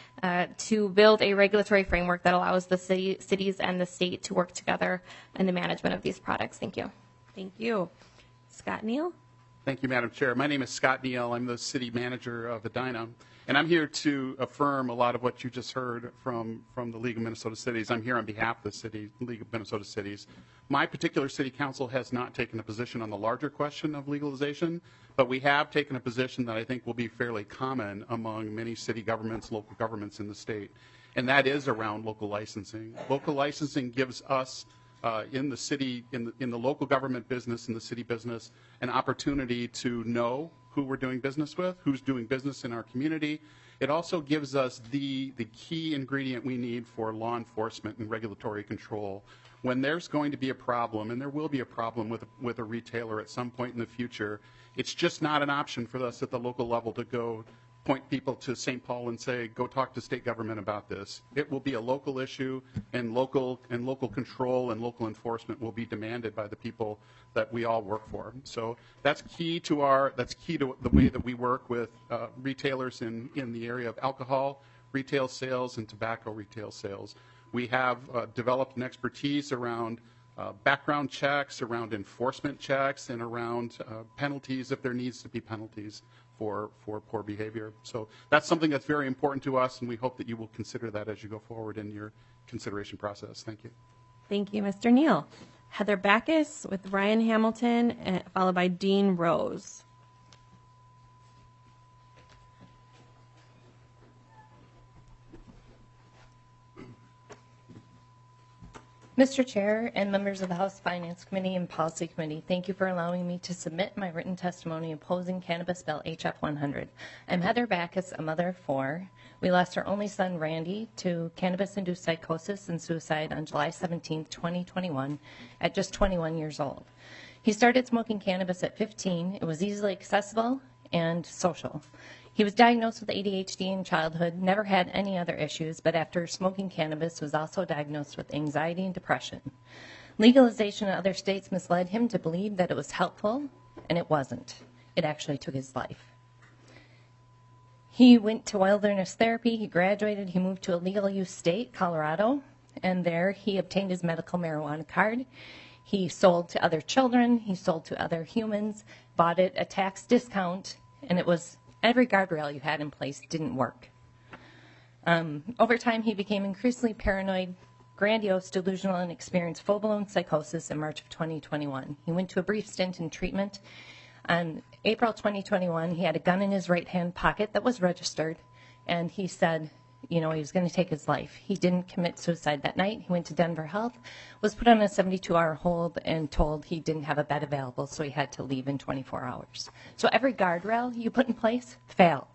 to build a regulatory framework that allows the cities and the state to work together in the management of these products. Thank you. Thank you. Scott Neal? Thank you, Madam Chair. My name is Scott Neal. I'm the city manager of Edina, and I'm here to affirm a lot of what you just heard from the League of Minnesota Cities. I'm here on behalf of the League of Minnesota Cities. My particular city council has not taken a position on the larger question of legalization, but we have taken a position that I think will be fairly common among many city governments, local governments in the state, and that is around local licensing. Local licensing gives us in the city, in the local government business, in the city business, an opportunity to know who we're doing business with, who's doing business in our community. It also gives us the key ingredient we need for law enforcement and regulatory control. When there's going to be a problem, and there will be a problem with a retailer at some point in the future, it's just not an option for us at the local level to go point people to St. Paul and say, go talk to state government about this. It will be a local issue, and local control and local enforcement will be demanded by the people that we all work for. So that's key to the way that we work with retailers in the area of alcohol retail sales and tobacco retail sales. We have developed an expertise around background checks, around enforcement checks, and around penalties if there needs to be penalties for poor behavior. So that's something that's very important to us, and we hope that you will consider that as you go forward in your consideration process. Thank you. Thank you, Mr. Neal. Heather Backus with Ryan Hamilton, followed by Dean Rose. Mr. Chair and members of the House Finance Committee and Policy Committee, thank you for allowing me to submit my written testimony opposing Cannabis Bill HF 100. I'm Heather Backus, a mother of 4. We lost our only son, Randy, to cannabis-induced psychosis and suicide on July 17, 2021, at just 21 years old. He started smoking cannabis at 15. It was easily accessible and social. He was diagnosed with ADHD in childhood, never had any other issues, but after smoking cannabis was also diagnosed with anxiety and depression. Legalization in other states misled him to believe that it was helpful, and it wasn't. It actually took his life. He went to wilderness therapy, he graduated, he moved to a legal use state, Colorado, and there he obtained his medical marijuana card. He sold to other children, he sold to other humans, bought it at tax discount, and it was every guardrail you had in place didn't work. Over time, he became increasingly paranoid, grandiose, delusional, and experienced full-blown psychosis in March of 2021. He went to a brief stint in treatment. On April 2021, he had a gun in his right-hand pocket that was registered, and he said, You know, he was going to take his life. He didn't commit suicide that night. He went to Denver Health, was put on a 72-hour hold, and told he didn't have a bed available, so he had to leave in 24 hours. So every guardrail you put in place failed.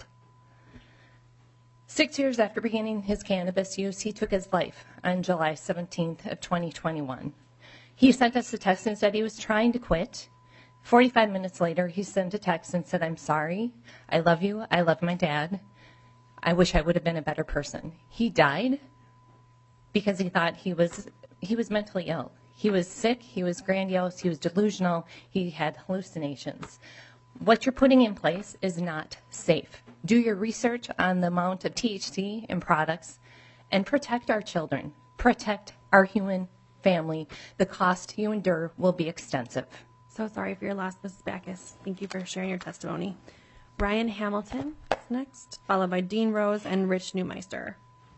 6 years after beginning his cannabis use, he took his life on July 17th of 2021. He sent us a text and said he was trying to quit. 45 minutes later, he sent a text and said, "I'm sorry. I love you. I love my dad. I wish I would have been a better person." He died because he thought he was mentally ill. He was sick. He was grandiose. He was delusional. He had hallucinations. What you're putting in place is not safe. Do your research on the amount of THC in products and protect our children. Protect our human family. The cost you endure will be extensive. So sorry for your loss, Mrs. Backus. Thank you for sharing your testimony. Ryan Hamilton is next, followed by Dean Rose and Rich Neumeister.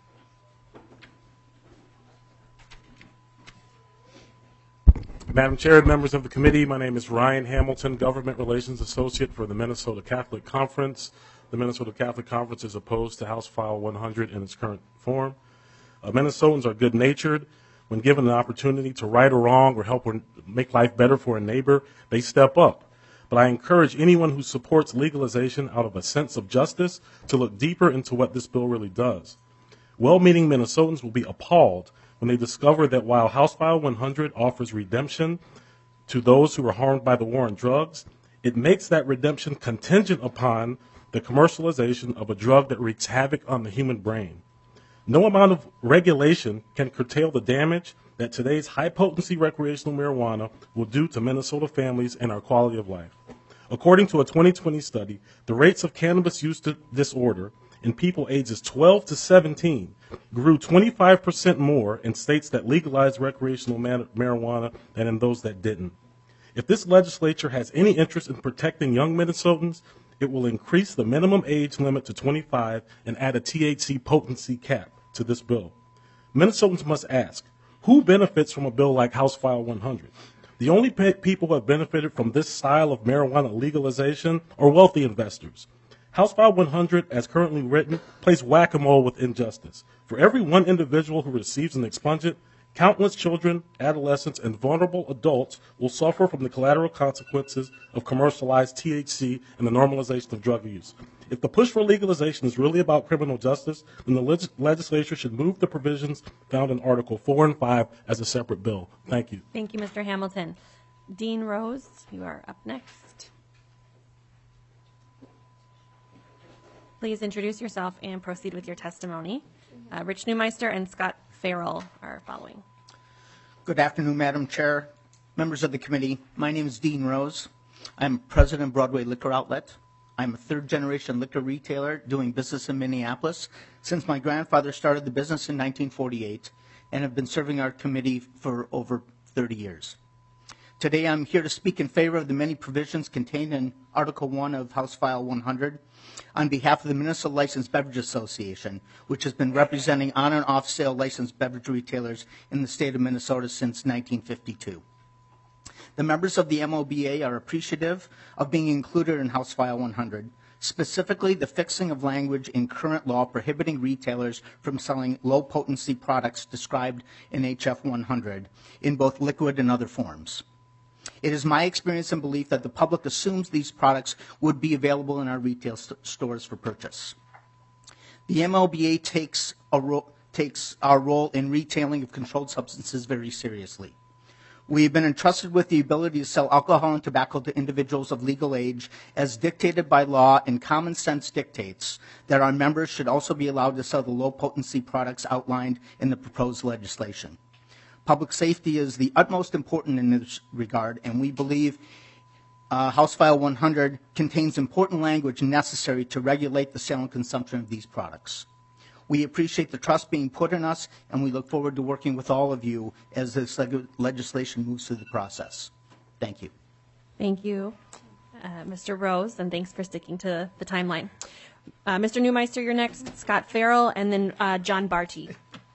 Madam Chair and members of the committee, my name is Ryan Hamilton, Government Relations Associate for the Minnesota Catholic Conference. The Minnesota Catholic Conference is opposed to House File 100 in its current form. Minnesotans are good-natured. When given an opportunity to right a wrong or help or make life better for a neighbor, they step up. But I encourage anyone who supports legalization out of a sense of justice to look deeper into what this bill really does. Well-meaning Minnesotans will be appalled when they discover that while House File 100 offers redemption to those who were harmed by the war on drugs, it makes that redemption contingent upon the commercialization of a drug that wreaks havoc on the human brain. No amount of regulation can curtail the damage that today's high-potency recreational marijuana will do to Minnesota families and our quality of life. According to a 2020 study, the rates of cannabis use disorder in people ages 12 to 17 grew 25% more in states that legalized recreational marijuana than in those that didn't. If this legislature has any interest in protecting young Minnesotans, it will increase the minimum age limit to 25 and add a THC potency cap to this bill. Minnesotans must ask, who benefits from a bill like House File 100? The only people who have benefited from this style of marijuana legalization are wealthy investors. House File 100, as currently written, plays whack-a-mole with injustice. For every one individual who receives an expungent, countless children, adolescents, and vulnerable adults will suffer from the collateral consequences of commercialized THC and the normalization of drug use. If the push for legalization is really about criminal justice, then the legislature should move the provisions found in Article 4 and 5 as a separate bill. Thank you. Thank you, Mr. Hamilton. Dean Rose, you are up next. Please introduce yourself and proceed with your testimony. Rich Neumeister and Scott Farrell are following. Good afternoon, Madam Chair, members of the committee. My name is Dean Rose. I'm president of Broadway Liquor Outlet. I'm a third-generation liquor retailer doing business in Minneapolis since my grandfather started the business in 1948 and have been serving our committee for over 30 years. Today, I'm here to speak in favor of the many provisions contained in Article 1 of House File 100 on behalf of the Minnesota Licensed Beverage Association, which has been representing on- and off-sale licensed beverage retailers in the state of Minnesota since 1952. The members of the MOBA are appreciative of being included in House File 100, specifically the fixing of language in current law prohibiting retailers from selling low-potency products described in HF 100 in both liquid and other forms. It is my experience and belief that the public assumes these products would be available in our retail stores for purchase. The MLBA takes our role in retailing of controlled substances very seriously. We have been entrusted with the ability to sell alcohol and tobacco to individuals of legal age as dictated by law, and common sense dictates that our members should also be allowed to sell the low-potency products outlined in the proposed legislation. Public safety is the utmost important in this regard, and we believe House File 100 contains important language necessary to regulate the sale and consumption of these products. We appreciate the trust being put in us, and we look forward to working with all of you as this legislation moves through the process. Thank you. Thank you, Mr. Rose, and thanks for sticking to the timeline. Mr. Neumeister, you're next, Scott Farrell, and then John Barty.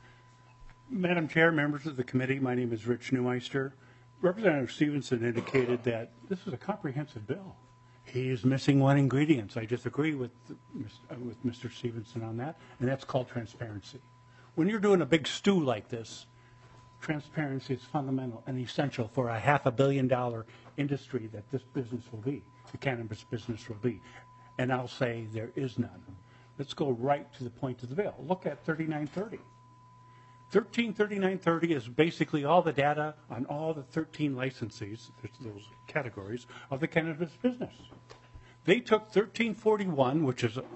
Madam Chair, members of the committee, my name is Rich Neumeister. Representative Stevenson indicated that this is a comprehensive bill. He's missing one ingredient. I just agree with Mr. Stevenson on that, and that's called transparency. When you're doing a big stew like this, transparency is fundamental and essential for a $500 million industry that this business will be, the cannabis business will be. And I'll say there is none. Let's go right to the point of the bill. Look at 3930. 133930 is basically all the data on all the 13 licensees, those categories, of the cannabis business. They took 1341, which is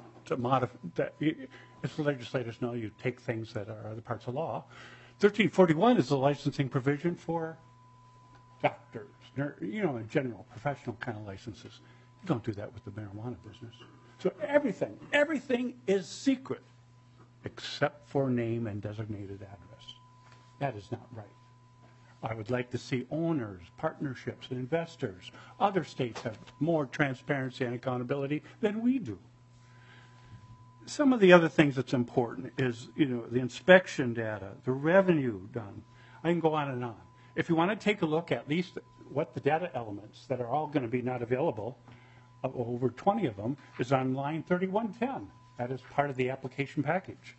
as the legislators know, you take things that are other parts of law. 1341 is the licensing provision for doctors, in general, professional kind of licenses. You don't do that with the marijuana business. So everything is secret except for name and designated address. That is not right. I would like to see owners, partnerships, and investors. Other states have more transparency and accountability than we do. Some of the other things that's important is, the inspection data, the revenue done. I can go on and on. If you want to take a look at least what the data elements that are all going to be not available, over 20 of them, is on line 3110. That is part of the application package.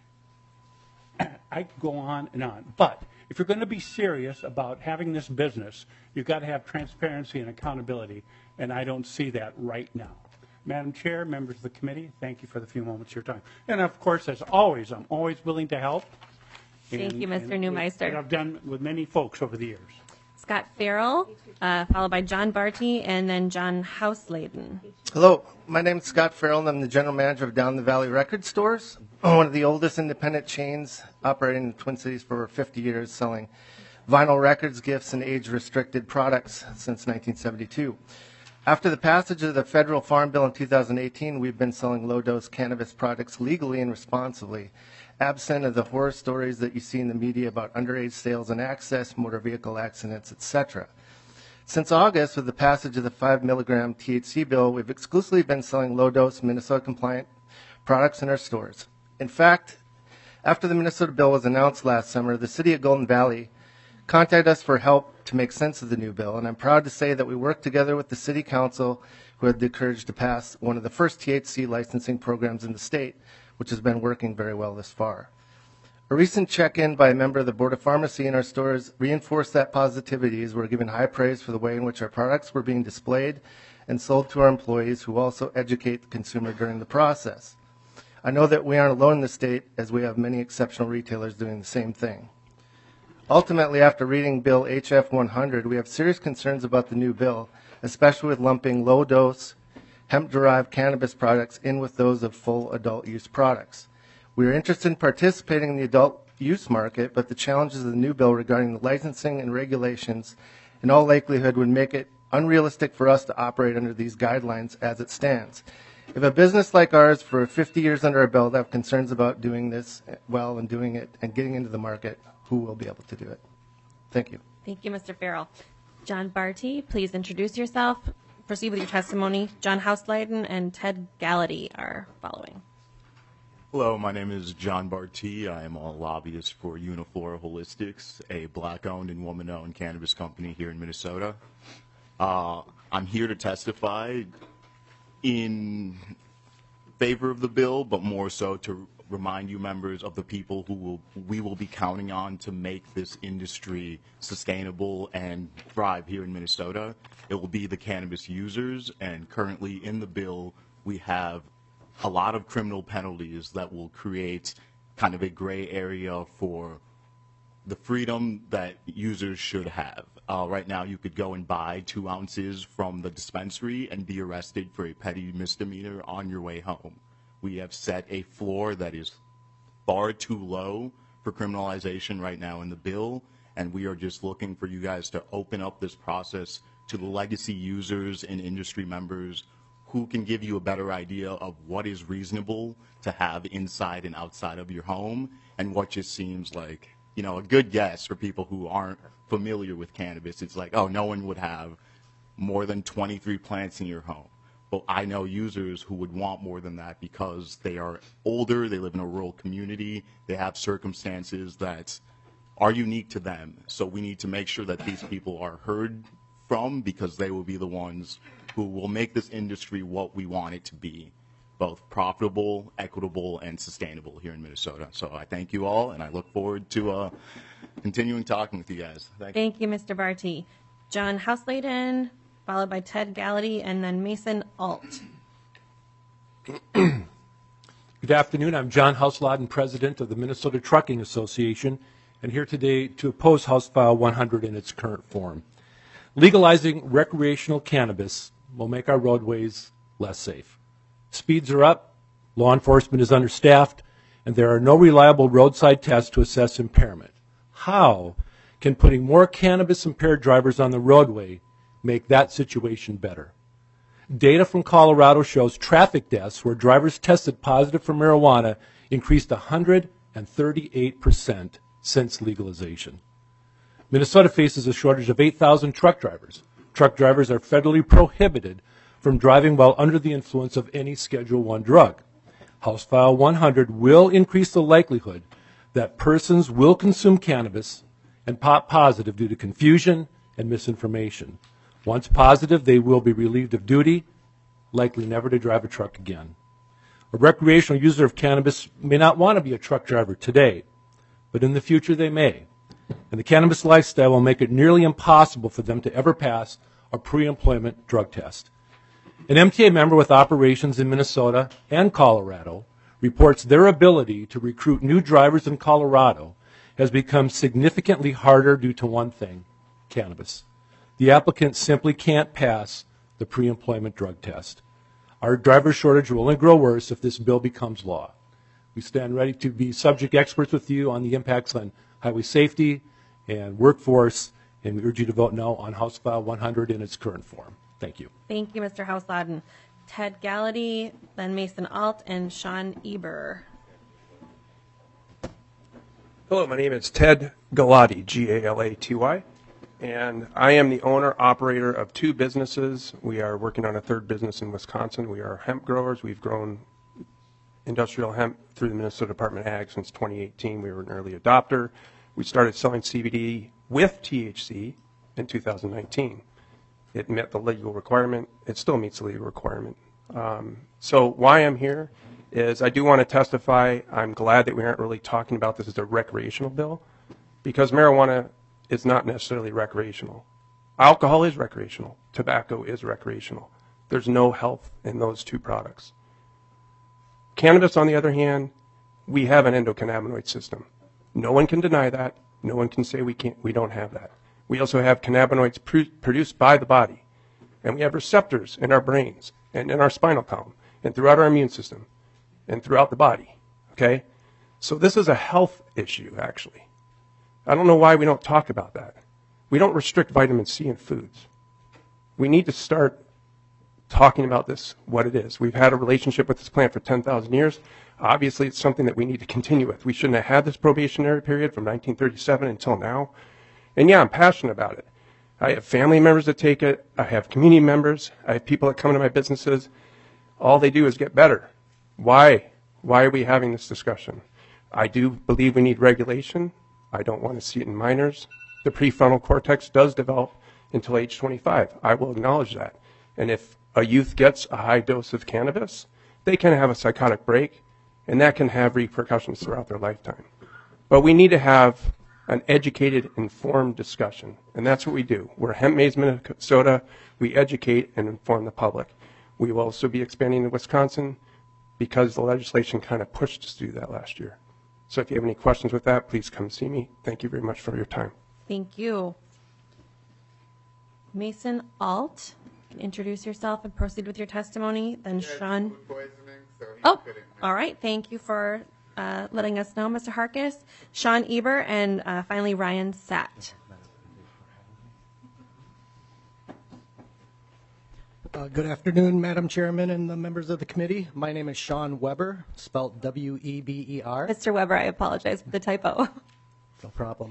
I could go on and on. But if you're going to be serious about having this business, you've got to have transparency and accountability, and I don't see that right now. Madam Chair, members of the committee, thank you for the few moments of your time. And of course, as always, I'm always willing to help. Thank you, Mr. Neumeister. And I've done with many folks over the years. Scott Farrell, followed by John Barty, and then John Housladen. Hello, my name is Scott Farrell, and I'm the general manager of Down the Valley Record Stores, one of the oldest independent chains operating in the Twin Cities for over 50 years, selling vinyl records, gifts, and age-restricted products since 1972. After the passage of the federal farm bill in 2018, we've been selling low-dose cannabis products legally and responsibly, absent of the horror stories that you see in the media about underage sales and access, motor vehicle accidents, etc. Since August, with the passage of the 5 milligram THC bill, we've exclusively been selling low-dose Minnesota-compliant products in our stores. In fact, after the Minnesota bill was announced last summer, the city of Golden Valley contacted us for help to make sense of the new bill, and I'm proud to say that we worked together with the city council, who had the courage to pass one of the first THC licensing programs in the state, which has been working very well this far. A recent check-in by a member of the Board of Pharmacy in our stores reinforced that positivity, as we're given high praise for the way in which our products were being displayed and sold to our employees, who also educate the consumer during the process. I know that we aren't alone in the state, as we have many exceptional retailers doing the same thing. Ultimately, after reading Bill HF 100, we have serious concerns about the new bill, especially with lumping low-dose hemp-derived cannabis products in with those of full adult-use products. We are interested in participating in the adult-use market, but the challenges of the new bill regarding the licensing and regulations in all likelihood would make it unrealistic for us to operate under these guidelines as it stands. If a business like ours, for 50 years under our belt, have concerns about doing this well and doing it and getting into the market, who will be able to do it? Thank you. Thank you, Mr. Farrell. John Barty, please introduce yourself. Proceed with your testimony. John Housladen and Ted Gallaty are following. Hello, my name is John Barty. I am a lobbyist for Uniflora Holistics, a black-owned and woman-owned cannabis company here in Minnesota. I'm here to testify in favor of the bill, but more so to remind you members of the people who we will be counting on to make this industry sustainable and thrive here in Minnesota. It will be the cannabis users, and currently in the bill we have a lot of criminal penalties that will create kind of a gray area for the freedom that users should have. Right now you could go and buy 2 ounces from the dispensary and be arrested for a petty misdemeanor on your way home. We have set a floor that is far too low for criminalization right now in the bill, and we are just looking for you guys to open up this process to the legacy users and industry members who can give you a better idea of what is reasonable to have inside and outside of your home, and what just seems like, a good guess for people who aren't familiar with cannabis. It's like, oh, no one would have more than 23 plants in your home. But I know users who would want more than that because they are older, they live in a rural community, they have circumstances that are unique to them. So we need to make sure that these people are heard from, because they will be the ones who will make this industry what we want it to be, both profitable, equitable, and sustainable here in Minnesota. So I thank you all, and I look forward to continuing talking with you guys. Thank you, Mr. Barty. John Houselayden, followed by Ted Gallaty, and then Mason Alt. Good afternoon. I'm John Houselayden, President of the Minnesota Trucking Association, and here today to oppose House File 100 in its current form. Legalizing recreational cannabis will make our roadways less safe. Speeds are up, law enforcement is understaffed, and there are no reliable roadside tests to assess impairment. How can putting more cannabis-impaired drivers on the roadway make that situation better? Data from Colorado shows traffic deaths where drivers tested positive for marijuana increased 138% since legalization. Minnesota faces a shortage of 8,000 truck drivers. Truck drivers are federally prohibited from driving while under the influence of any Schedule I drug. House File 100 will increase the likelihood that persons will consume cannabis and pop positive due to confusion and misinformation. Once positive, they will be relieved of duty, likely never to drive a truck again. A recreational user of cannabis may not want to be a truck driver today, but in the future they may. And the cannabis lifestyle will make it nearly impossible for them to ever pass a pre-employment drug test. An MTA member with operations in Minnesota and Colorado reports their ability to recruit new drivers in Colorado has become significantly harder due to one thing: cannabis. The applicants simply can't pass the pre-employment drug test. Our driver shortage will only grow worse if this bill becomes law. We stand ready to be subject experts with you on the impacts on highway safety and workforce, and we urge you to vote no on House File 100 in its current form. Thank you. Thank you, Mr. Houselayden. Ted Gallaty, then Mason Alt, and Sean Eber. Hello, my name is Ted Gallaty, G-A-L-A-T-Y, and I am the owner-operator of two businesses. We are working on a third business in Wisconsin. We are hemp growers. We've grown industrial hemp through the Minnesota Department of Ag since 2018. We were an early adopter. We started selling CBD with THC in 2019. It met the legal requirement. It still meets the legal requirement. So why I'm here is I do want to testify. I'm glad that we aren't really talking about this as a recreational bill, because marijuana is not necessarily recreational. Alcohol is recreational. Tobacco is recreational. There's no health in those two products. Cannabis, on the other hand, we have an endocannabinoid system. No one can deny that. No one can say we don't have that. We also have cannabinoids produced by the body. And we have receptors in our brains and in our spinal column and throughout our immune system and throughout the body. Okay? So this is a health issue, actually. I don't know why we don't talk about that. We don't restrict vitamin C in foods. We need to start talking about this, what it is. We've had a relationship with this plant for 10,000 years. Obviously, it's something that we need to continue with. We shouldn't have had this probationary period from 1937 until now. And yeah, I'm passionate about it. I have family members that take it. I have community members. I have people that come into my businesses. All they do is get better. Why? Why are we having this discussion? I do believe we need regulation. I don't want to see it in minors. The prefrontal cortex does develop until age 25. I will acknowledge that. And if a youth gets a high dose of cannabis, they can have a psychotic break, and that can have repercussions throughout their lifetime. But we need to have an educated, informed discussion, and that's what we do. We're Hemp Maize Minnesota. We educate and inform the public. We will also be expanding to Wisconsin because the legislation kind of pushed us to do that last year. So if you have any questions with that, please come see me. Thank you very much for your time. Thank you. Mason Alt, introduce yourself and proceed with your testimony. Then Sean. Oh, all right. Thank you for letting us know, Mr. Harkis. Sean Eber, and finally Ryan Satt. Good afternoon, Madam Chairman and the members of the committee. My name is Sean Weber, spelled W-E-B-E-R. Mr. Weber, I apologize for the typo. No problem.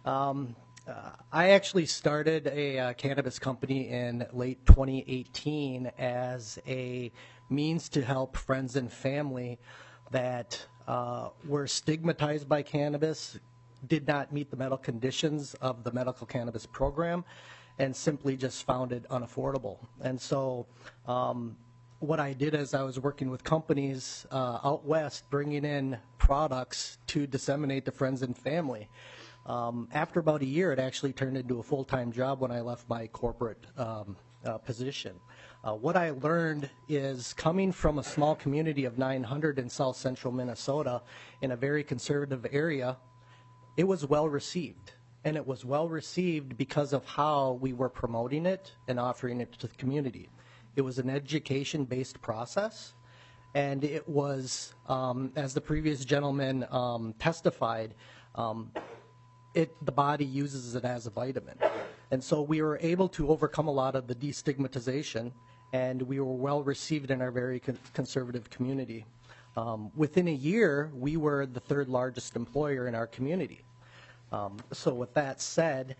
I actually started a cannabis company in late 2018 as a means to help friends and family that were stigmatized by cannabis, did not meet the medical conditions of the medical cannabis program, and simply just found it unaffordable. And so what I did is I was working with companies out west, bringing in products to disseminate to friends and family. After about a year, it actually turned into a full-time job when I left my corporate position. What I learned is coming from a small community of 900 in south central Minnesota in a very conservative area, it was well received. And it was well received because of how we were promoting it and offering it to the community. It was an education-based process, and it was, as the previous gentleman testified, the body uses it as a vitamin. And so we were able to overcome a lot of the destigmatization, and we were well received in our very conservative community. Within a year, we were the third largest employer in our community. So with that said,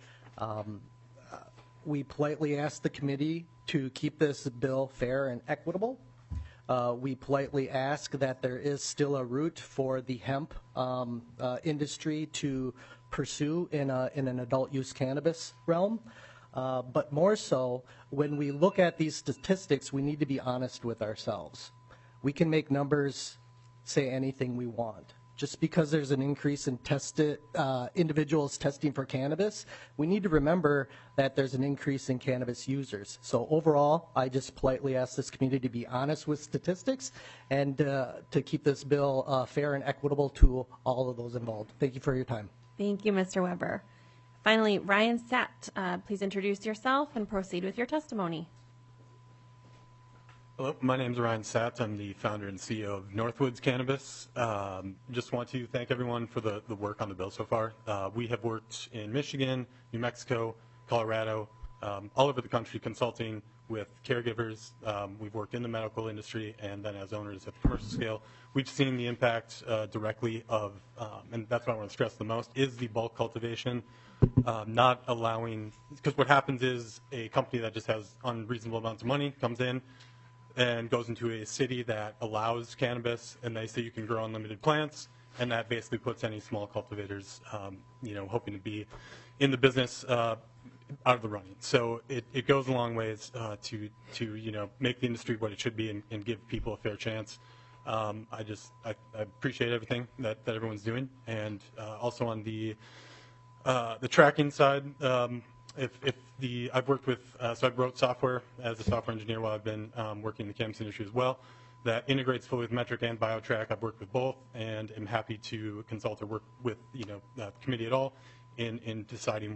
we politely asked the committee to keep this bill fair and equitable. We politely ask that there is still a route for the hemp industry to pursue in an adult use cannabis realm. But more so, when we look at these statistics, we need to be honest with ourselves. We can make numbers say anything we want. Just because there's an increase in individuals testing for cannabis, we need to remember that there's an increase in cannabis users. So overall, I just politely ask this community to be honest with statistics and to keep this bill fair and equitable to all of those involved. Thank you for your time. Thank you, Mr. Weber. Finally, Ryan Satt, please introduce yourself and proceed with your testimony. Hello, my name is Ryan Satt. I'm the founder and CEO of Northwoods Cannabis. Just want to thank everyone for the work on the bill so far. We have worked in Michigan, New Mexico, Colorado, all over the country consulting with caregivers. We've worked in the medical industry and then as owners at the commercial scale. We've seen the impact directly of, and that's what I want to stress the most, is the bulk cultivation. Not allowing, because what happens is a company that just has unreasonable amounts of money comes in and goes into a city that allows cannabis, and they say you can grow unlimited plants, and that basically puts any small cultivators, hoping to be in the business out of the running. So it goes a long ways to make the industry what it should be and give people a fair chance. I appreciate everything that everyone's doing, and also on the tracking side. I've worked with, so I wrote software as a software engineer while I've been working in the cannabis industry as well. That integrates fully with Metric and BioTrack. I've worked with both, and am happy to consult or work with the committee at all in deciding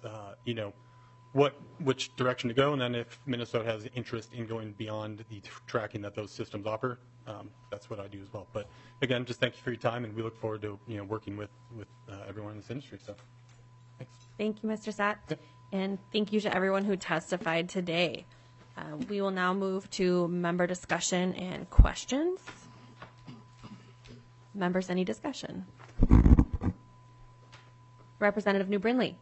which direction to go, and then if Minnesota has interest in going beyond the tracking that those systems offer, that's what I do as well. But again, just thank you for your time, and we look forward to working with everyone in this industry. So. Thanks. Thank you, Mr. Satt. Yep. And thank you to everyone who testified today. We will now move to member discussion and questions. Members, any discussion? Representative New Brindley.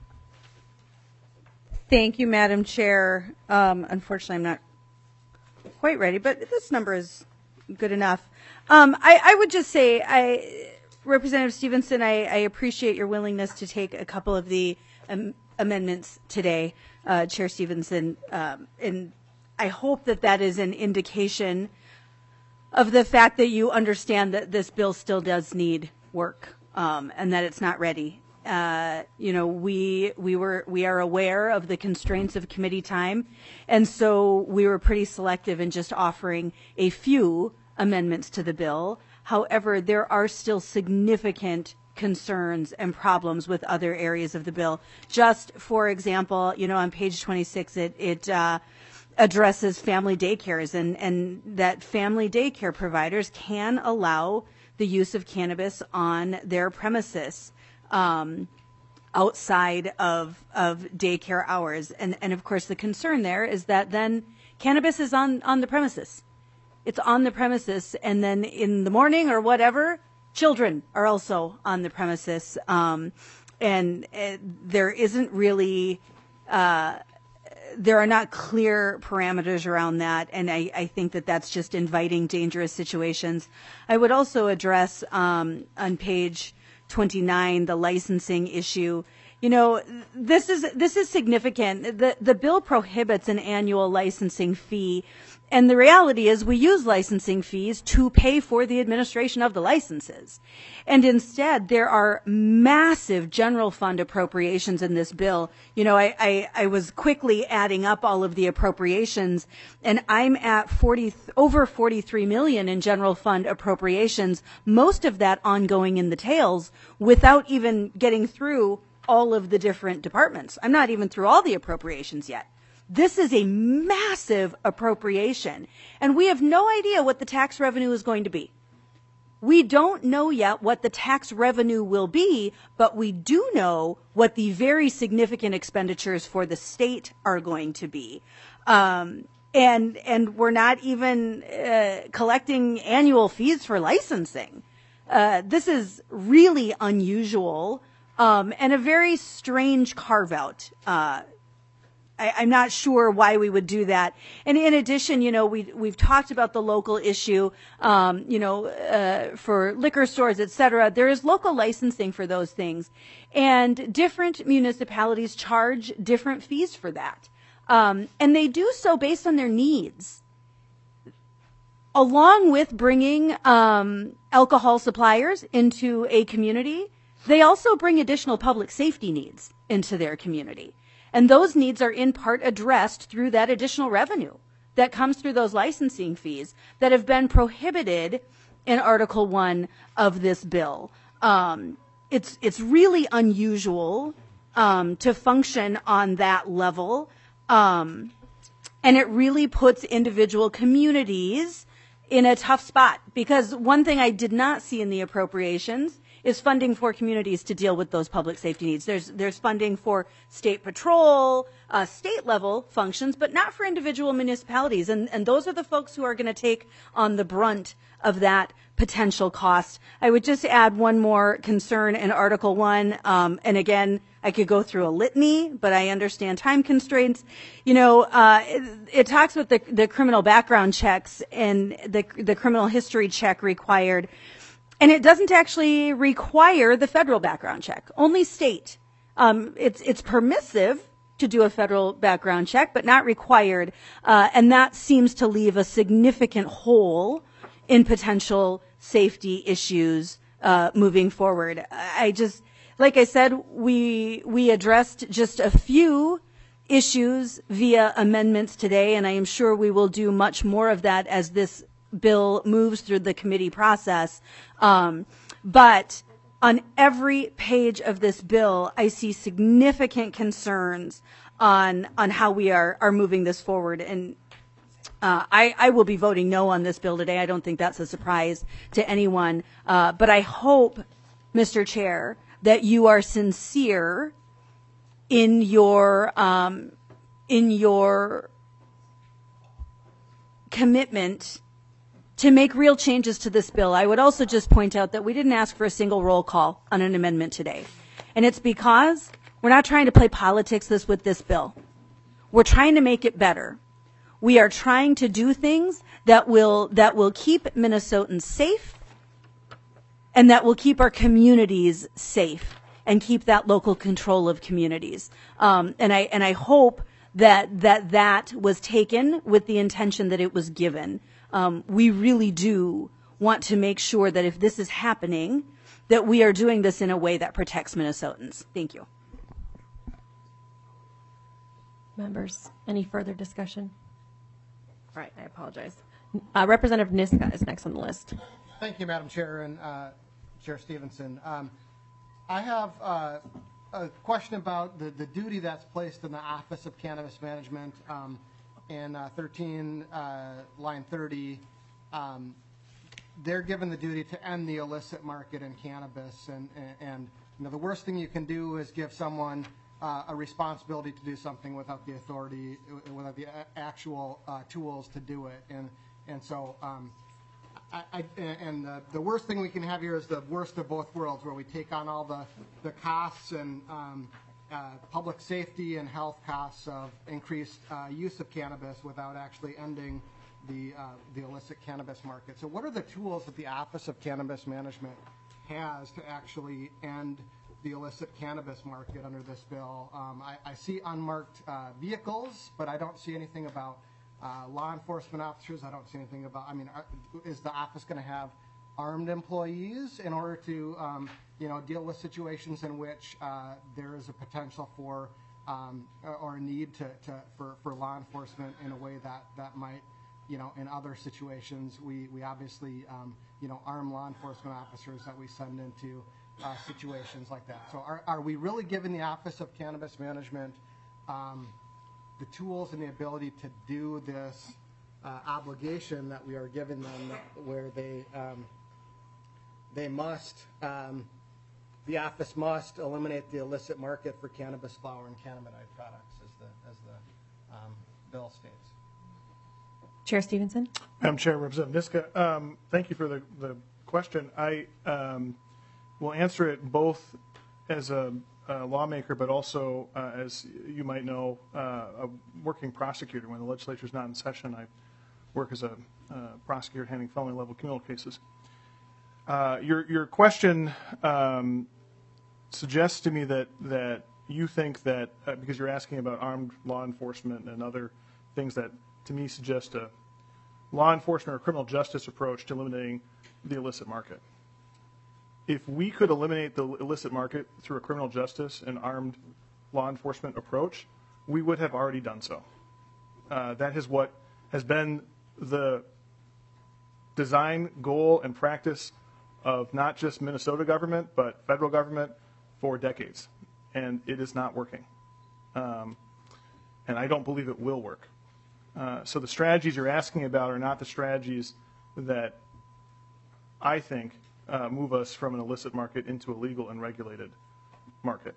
Thank you, Madam Chair. Unfortunately, I'm not quite ready, but this number is good enough. I would just say, Representative Stevenson, I appreciate your willingness to take a couple of the amendments today, Chair Stevenson, and I hope that is an indication of the fact that you understand that this bill still does need work, and that it's not ready. We are aware of the constraints of committee time, and so we were pretty selective in just offering a few amendments to the bill. However, there are still significant concerns and problems with other areas of the bill. Just for example, on page 26, it addresses family daycares and that family daycare providers can allow the use of cannabis on their premises outside of daycare hours. And of course, the concern there is that then cannabis is on the premises. It's on the premises, and then in the morning or whatever, children are also on the premises. And there isn't really, there are not clear parameters around that, and I think that's just inviting dangerous situations. I would also address on page 29 the licensing issue. You know, this is significant. The bill prohibits an annual licensing fee, and the reality is we use licensing fees to pay for the administration of the licenses. And instead, there are massive general fund appropriations in this bill. You know, I was quickly adding up all of the appropriations, and I'm at over 43 million in general fund appropriations, most of that ongoing in the tails, without even getting through all of the different departments. I'm not even through all the appropriations yet. This is a massive appropriation, and we have no idea what the tax revenue is going to be. We don't know yet what the tax revenue will be, but we do know what the very significant expenditures for the state are going to be. And we're not even collecting annual fees for licensing. This is really unusual. And a very strange carve-out. I'm not sure why we would do that. And in addition, you know, we've talked about the local issue, for liquor stores, et cetera. There is local licensing for those things. And different municipalities charge different fees for that. And they do so based on their needs. Along with bringing alcohol suppliers into a community, they also bring additional public safety needs into their community. And those needs are in part addressed through that additional revenue that comes through those licensing fees that have been prohibited in Article 1 of this bill. It's really unusual to function on that level. And it really puts individual communities in a tough spot, because one thing I did not see in the appropriations is funding for communities to deal with those public safety needs. There's funding for state patrol, state level functions, but not for individual municipalities. And those are the folks who are going to take on the brunt of that potential cost. I would just add one more concern in Article 1. And again, I could go through a litany, but I understand time constraints. You know, it talks about the criminal background checks and the criminal history check required. And it doesn't actually require the federal background check, only state. It's permissive to do a federal background check, but not required. And that seems to leave a significant hole in potential safety issues moving forward. Like I said, we addressed just a few issues via amendments today, and I am sure we will do much more of that as this bill moves through the committee process. But on every page of this bill, I see significant concerns on how we are moving this forward. And I will be voting no on this bill today. I don't think that's a surprise to anyone. But I hope, Mr. Chair, that you are sincere in your commitment to make real changes to this bill. I would also just point out that we didn't ask for a single roll call on an amendment today. And it's because we're not trying to play politics with this bill. We're trying to make it better. We are trying to do things that will keep Minnesotans safe, and that will keep our communities safe and keep that local control of communities. And I hope that was taken with the intention that it was given. We really do want to make sure that if this is happening, that we are doing this in a way that protects Minnesotans. Thank you. Members, any further discussion? All right, I apologize. Representative Niska is next on the list. Thank you, Madam Chair and Chair Stevenson. I have a question about the duty that's placed in the Office of Cannabis Management. In 13, line 30, they're given the duty to end the illicit market in cannabis. And you know, the worst thing you can do is give someone a responsibility to do something without the authority, without the actual tools to do it. And so the worst thing we can have here is the worst of both worlds, where we take on all the costs and public safety and health costs of increased use of cannabis without actually ending the illicit cannabis market. So what are the tools that the Office of Cannabis Management has to actually end the illicit cannabis market under this bill. I see unmarked vehicles, but I don't see anything about law enforcement officers. I don't see anything about, I mean, is the office going to have armed employees in order to, deal with situations in which there is a potential for or a need for law enforcement in a way that might, in other situations, we obviously, arm law enforcement officers that we send into situations like that. So are we really giving the Office of Cannabis Management the tools and the ability to do this obligation that we are giving them, where they must, the office must eliminate the illicit market for cannabis flower and cannabinoid products, as the bill states? Chair Stevenson. Madam Chair, Representative Niska, thank you for the question. I will answer it both as a lawmaker, but also, as you might know, a working prosecutor. When the legislature is not in session, I work as a prosecutor handling felony level criminal cases. Your question suggests to me that you think that because you're asking about armed law enforcement and other things, that to me suggest a law enforcement or criminal justice approach to eliminating the illicit market. If we could eliminate the illicit market through a criminal justice and armed law enforcement approach, we would have already done so. That is what has been the design, goal, and practice of not just Minnesota government, but federal government for decades. And it is not working. And I don't believe it will work. So the strategies you're asking about are not the strategies that I think move us from an illicit market into a legal and regulated market.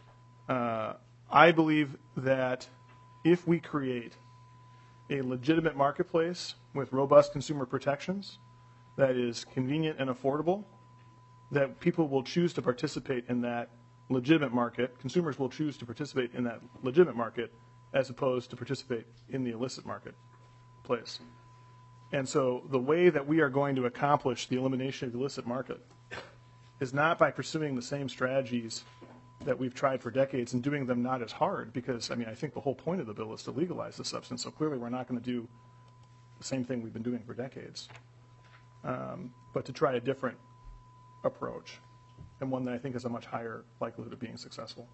I believe that if we create a legitimate marketplace with robust consumer protections that is convenient and affordable, that people will choose to participate in that legitimate market, consumers will choose to participate in that legitimate market as opposed to participate in the illicit marketplace. And so the way that we are going to accomplish the elimination of the illicit market is not by pursuing the same strategies that we've tried for decades and doing them not as hard, because, I mean, I think the whole point of the bill is to legalize the substance, so clearly we're not going to do the same thing we've been doing for decades, but to try a different approach, and one that I think has a much higher likelihood of being successful.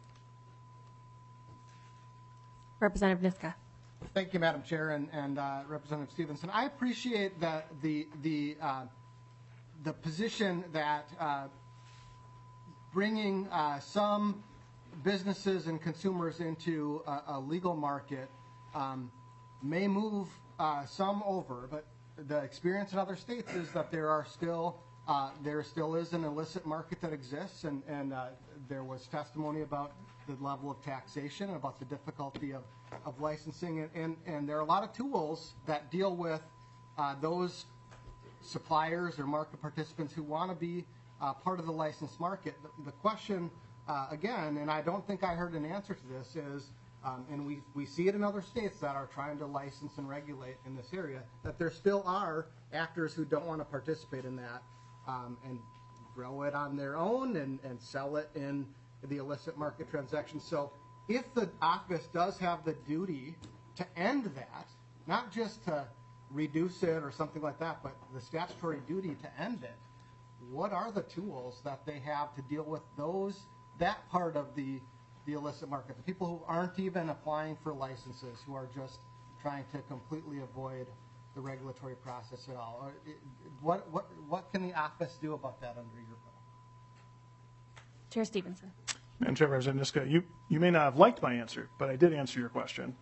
Representative Niska. Thank you, Madam Chair, and Representative Stevenson. I appreciate the position that bringing some businesses and consumers into a legal market may move some over, but the experience in other states is that there still is an illicit market that exists, and there was testimony about the level of taxation, about the difficulty of licensing, and there are a lot of tools that deal with those suppliers or market participants who want to be part of the licensed market. The question, again, and I don't think I heard an answer to this, is, and we see it in other states that are trying to license and regulate in this area, that there still are actors who don't want to participate in that and grow it on their own and sell it in the illicit market transaction. So if the office does have the duty to end that, not just to reduce it or something like that, but the statutory duty to end it, what are the tools that they have to deal with that part of the illicit market, the people who aren't even applying for licenses, who are just trying to completely avoid the regulatory process at all? What can the office do about that under your bill? Chair Stevenson. Madam Chair, Representative Niska, you may not have liked my answer, but I did answer your question,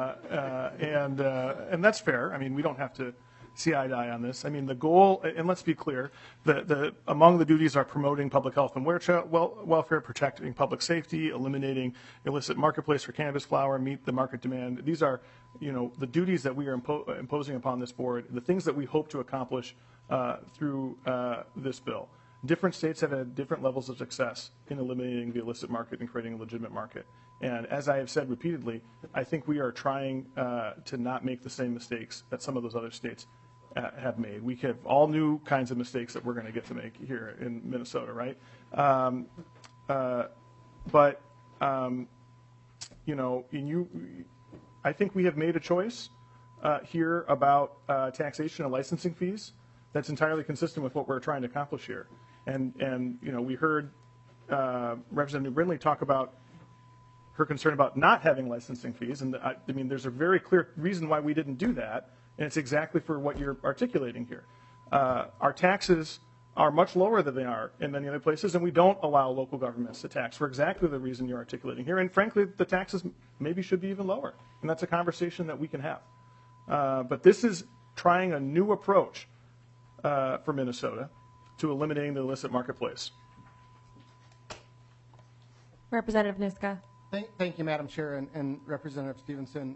and that's fair. I mean, we don't have to see eye to eye on this. I mean, the goal, and let's be clear, among the duties are promoting public health and welfare, protecting public safety, eliminating illicit marketplace for cannabis flower, meet the market demand. These are, the duties that we are imposing upon this board, the things that we hope to accomplish through this bill. Different states have had different levels of success in eliminating the illicit market and creating a legitimate market. And as I have said repeatedly, I think we are trying to not make the same mistakes that some of those other states have made. We have all new kinds of mistakes that we're going to get to make here in Minnesota, right? But you know, I think we have made a choice here about taxation and licensing fees that's entirely consistent with what we're trying to accomplish here. And you know, we heard Representative Brindley talk about her concern about not having licensing fees, and I mean, there's a very clear reason why we didn't do that, and it's exactly for what you're articulating here. Our taxes are much lower than they are in many other places, and we don't allow local governments to tax for exactly the reason you're articulating here. And frankly, the taxes maybe should be even lower, and that's a conversation that we can have. But this is trying a new approach for Minnesota to eliminating the illicit marketplace. Representative Niska. Thank you, Madam Chair, and Representative Stevenson.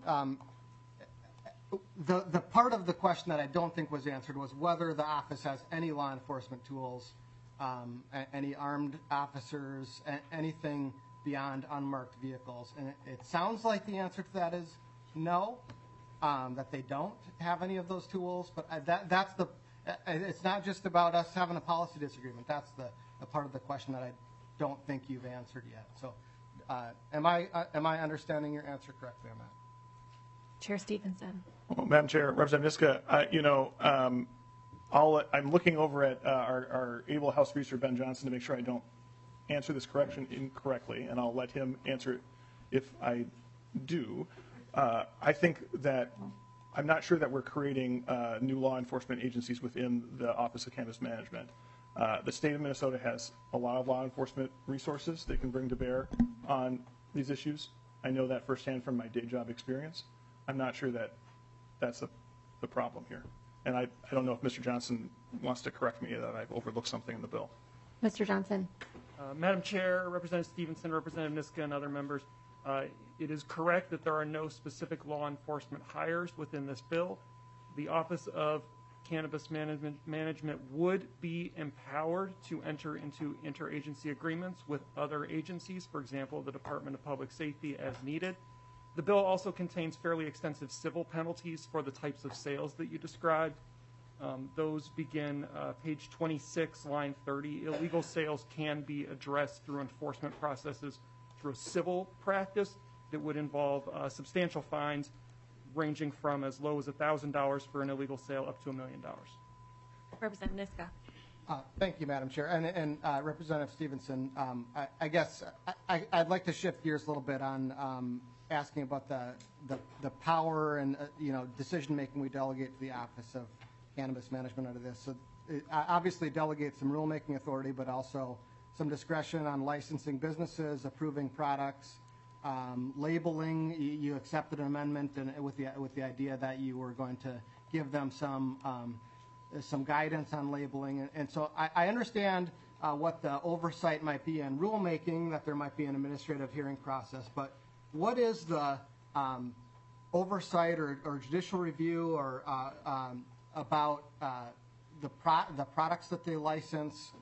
The part of the question that I don't think was answered was whether the office has any law enforcement tools, any armed officers, anything beyond unmarked vehicles. And it sounds like the answer to that is no, that they don't have any of those tools. But that's the. It's not just about us having a policy disagreement. That's the part of the question that I don't think you've answered yet. So, am I understanding your answer correctly on that? Chair Stevenson. Well, Madam Chair, Representative Niska, you know, I'm looking over at our able House Speaker Ben Johnson to make sure I don't answer this correction incorrectly, and I'll let him answer it if I do. I think that I'm not sure that we're creating new law enforcement agencies within the Office of Cannabis Management. The state of Minnesota has a lot of law enforcement resources they can bring to bear on these issues. I know that firsthand from my day job experience. I'm not sure that that's the problem here. And I don't know if Mr. Johnson wants to correct me that I've overlooked something in the bill. Mr. Johnson. Madam Chair, Representative Stevenson, Representative Niska, and other members, it is correct that there are no specific law enforcement hires within this bill. The Office of Cannabis Management would be empowered to enter into interagency agreements with other agencies, for example, the Department of Public Safety as needed. The bill also contains fairly extensive civil penalties for the types of sales that you described. Those begin page 26, line 30. Illegal sales can be addressed through enforcement processes through a civil practice that would involve substantial fines ranging from as low as $1,000 for an illegal sale up to $1 million. Representative Niska. Thank you, Madam Chair. And Representative Stevenson, I guess I'd like to shift gears a little bit on asking about the power and decision making we delegate to the Office of Cannabis Management under this. So it obviously delegates some rulemaking authority, but also some discretion on licensing businesses, approving products, labeling. You accepted an amendment and with the idea that you were going to give them some guidance on labeling. And so I understand what the oversight might be in rulemaking, that there might be an administrative hearing process, but what is the oversight or judicial review or about the products that they license,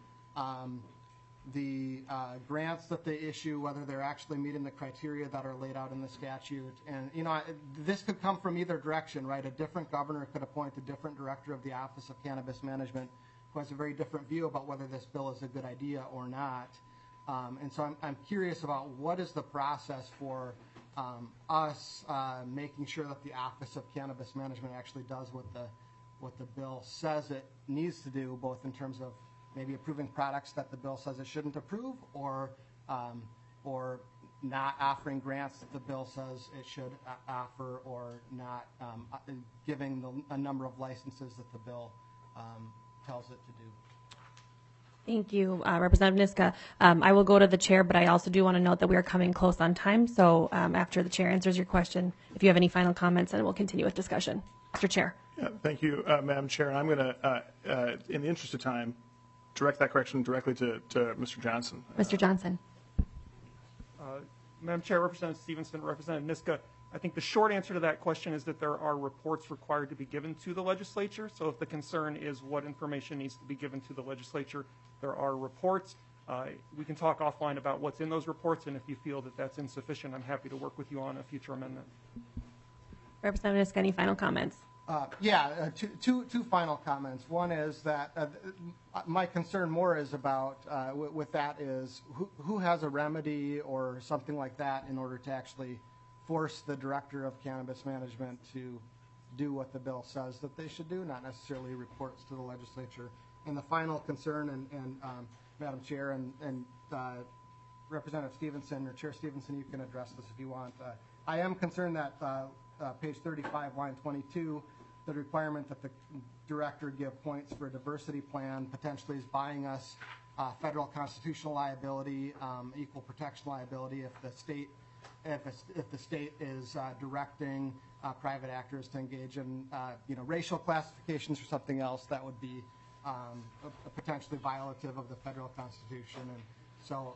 the grants that they issue, whether they're actually meeting the criteria that are laid out in the statute? And this could come from either direction, right? A different governor could appoint a different director of the Office of Cannabis Management who has a very different view about whether this bill is a good idea or not. And so I'm curious about what is the process for us making sure that the Office of Cannabis Management actually does what the bill says it needs to do, both in terms of maybe approving products that the bill says it shouldn't approve, or not offering grants that the bill says it should offer, or not giving a number of licenses that the bill tells it to do. Thank you, Representative Niska. I will go to the chair, but I also do want to note that we are coming close on time. So after the chair answers your question, if you have any final comments, then we'll continue with discussion. Mr. Chair. Yeah, thank you, Madam Chair. And I'm going to, in the interest of time, direct that correction directly to Mr. Johnson. Mr. Johnson. Madam Chair, Representative Stevenson, Representative Niska, I think the short answer to that question is that there are reports required to be given to the legislature. So if the concern is what information needs to be given to the legislature, there are reports. We can talk offline about what's in those reports, and if you feel that that's insufficient, I'm happy to work with you on a future amendment. Representative Niska, any final comments? Two final comments. One is that my concern more is about with that is who has a remedy or something like that in order to actually force the director of cannabis management to do what the bill says that they should do, not necessarily reports to the legislature. And the final concern, and Madam Chair and Representative Stevenson or Chair Stevenson, you can address this if you want. I am concerned that page 35, line 22, the requirement that the director give points for a diversity plan potentially is buying us federal constitutional liability, equal protection liability if the state is directing private actors to engage in racial classifications or something else that would be potentially violative of the federal Constitution. And so,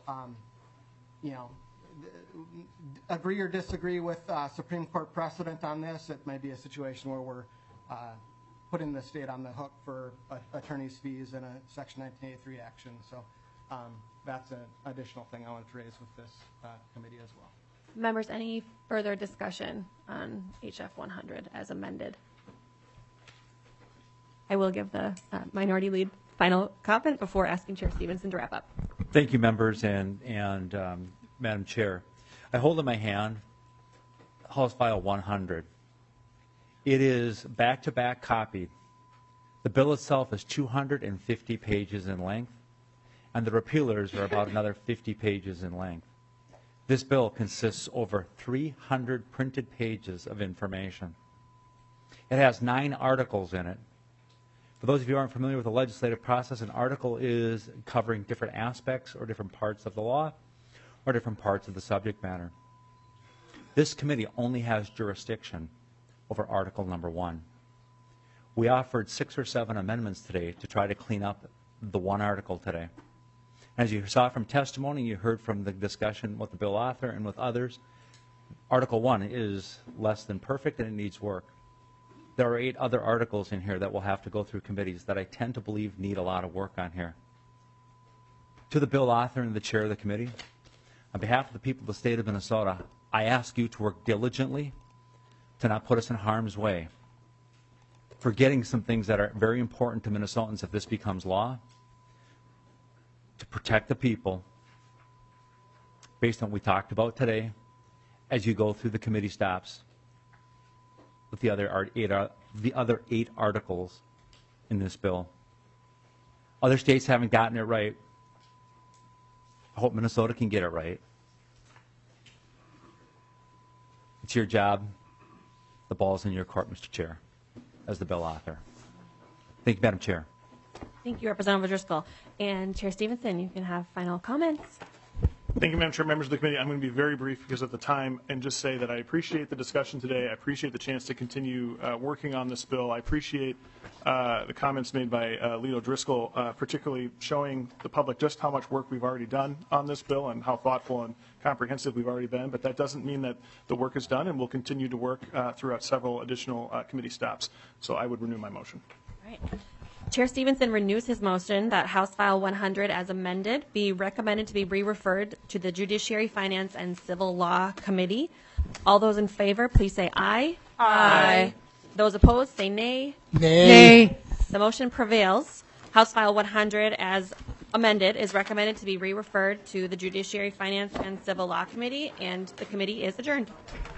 agree or disagree with Supreme Court precedent on this, it may be a situation where we're putting the state on the hook for attorney's fees in a Section 1983 action. So that's an additional thing I wanted to raise with this committee as well. Members, any further discussion on HF 100 as amended? I will give the minority lead final comment before asking Chair Stevenson to wrap up. Thank you, members, and Madam Chair. I hold in my hand House File 100. It is back-to-back copied. The bill itself is 250 pages in length, and the repealers are about another 50 pages in length. This bill consists over 300 printed pages of information. It has 9 articles in it. For those of you who aren't familiar with the legislative process, an article is covering different aspects or different parts of the law or different parts of the subject matter. This committee only has jurisdiction over Article number 1. We offered 6 or 7 amendments today to try to clean up the one article today. As you saw from testimony, you heard from the discussion with the bill author and with others, Article 1 is less than perfect and it needs work. There are 8 other articles in here that will have to go through committees that I tend to believe need a lot of work on here. To the bill author and the chair of the committee, on behalf of the people of the state of Minnesota, I ask you to work diligently to not put us in harm's way for getting some things that are very important to Minnesotans if this becomes law, to protect the people based on what we talked about today as you go through the committee stops with the other 8 articles in this bill. Other states haven't gotten it right. I hope Minnesota can get it right. It's your job. The ball's in your court, Mr. Chair, as the bill author. Thank you, Madam Chair. Thank you, Representative Driscoll. And Chair Stevenson, you can have final comments. Thank you, Madam Chair, members of the committee. I'm going to be very brief because of the time and just say that I appreciate the discussion today. I appreciate the chance to continue working on this bill. I appreciate the comments made by Lead O'Driscoll, particularly showing the public just how much work we've already done on this bill and how thoughtful and comprehensive we've already been. But that doesn't mean that the work is done, and we'll continue to work throughout several additional committee stops. So I would renew my motion. All right. Chair Stevenson renews his motion that House File 100 as amended be recommended to be re-referred to the Judiciary, Finance, and Civil Law Committee. All those in favor, please say aye. Aye. Those opposed, say nay. Nay. The motion prevails. House File 100 as amended is recommended to be re-referred to the Judiciary, Finance, and Civil Law Committee, and the committee is adjourned.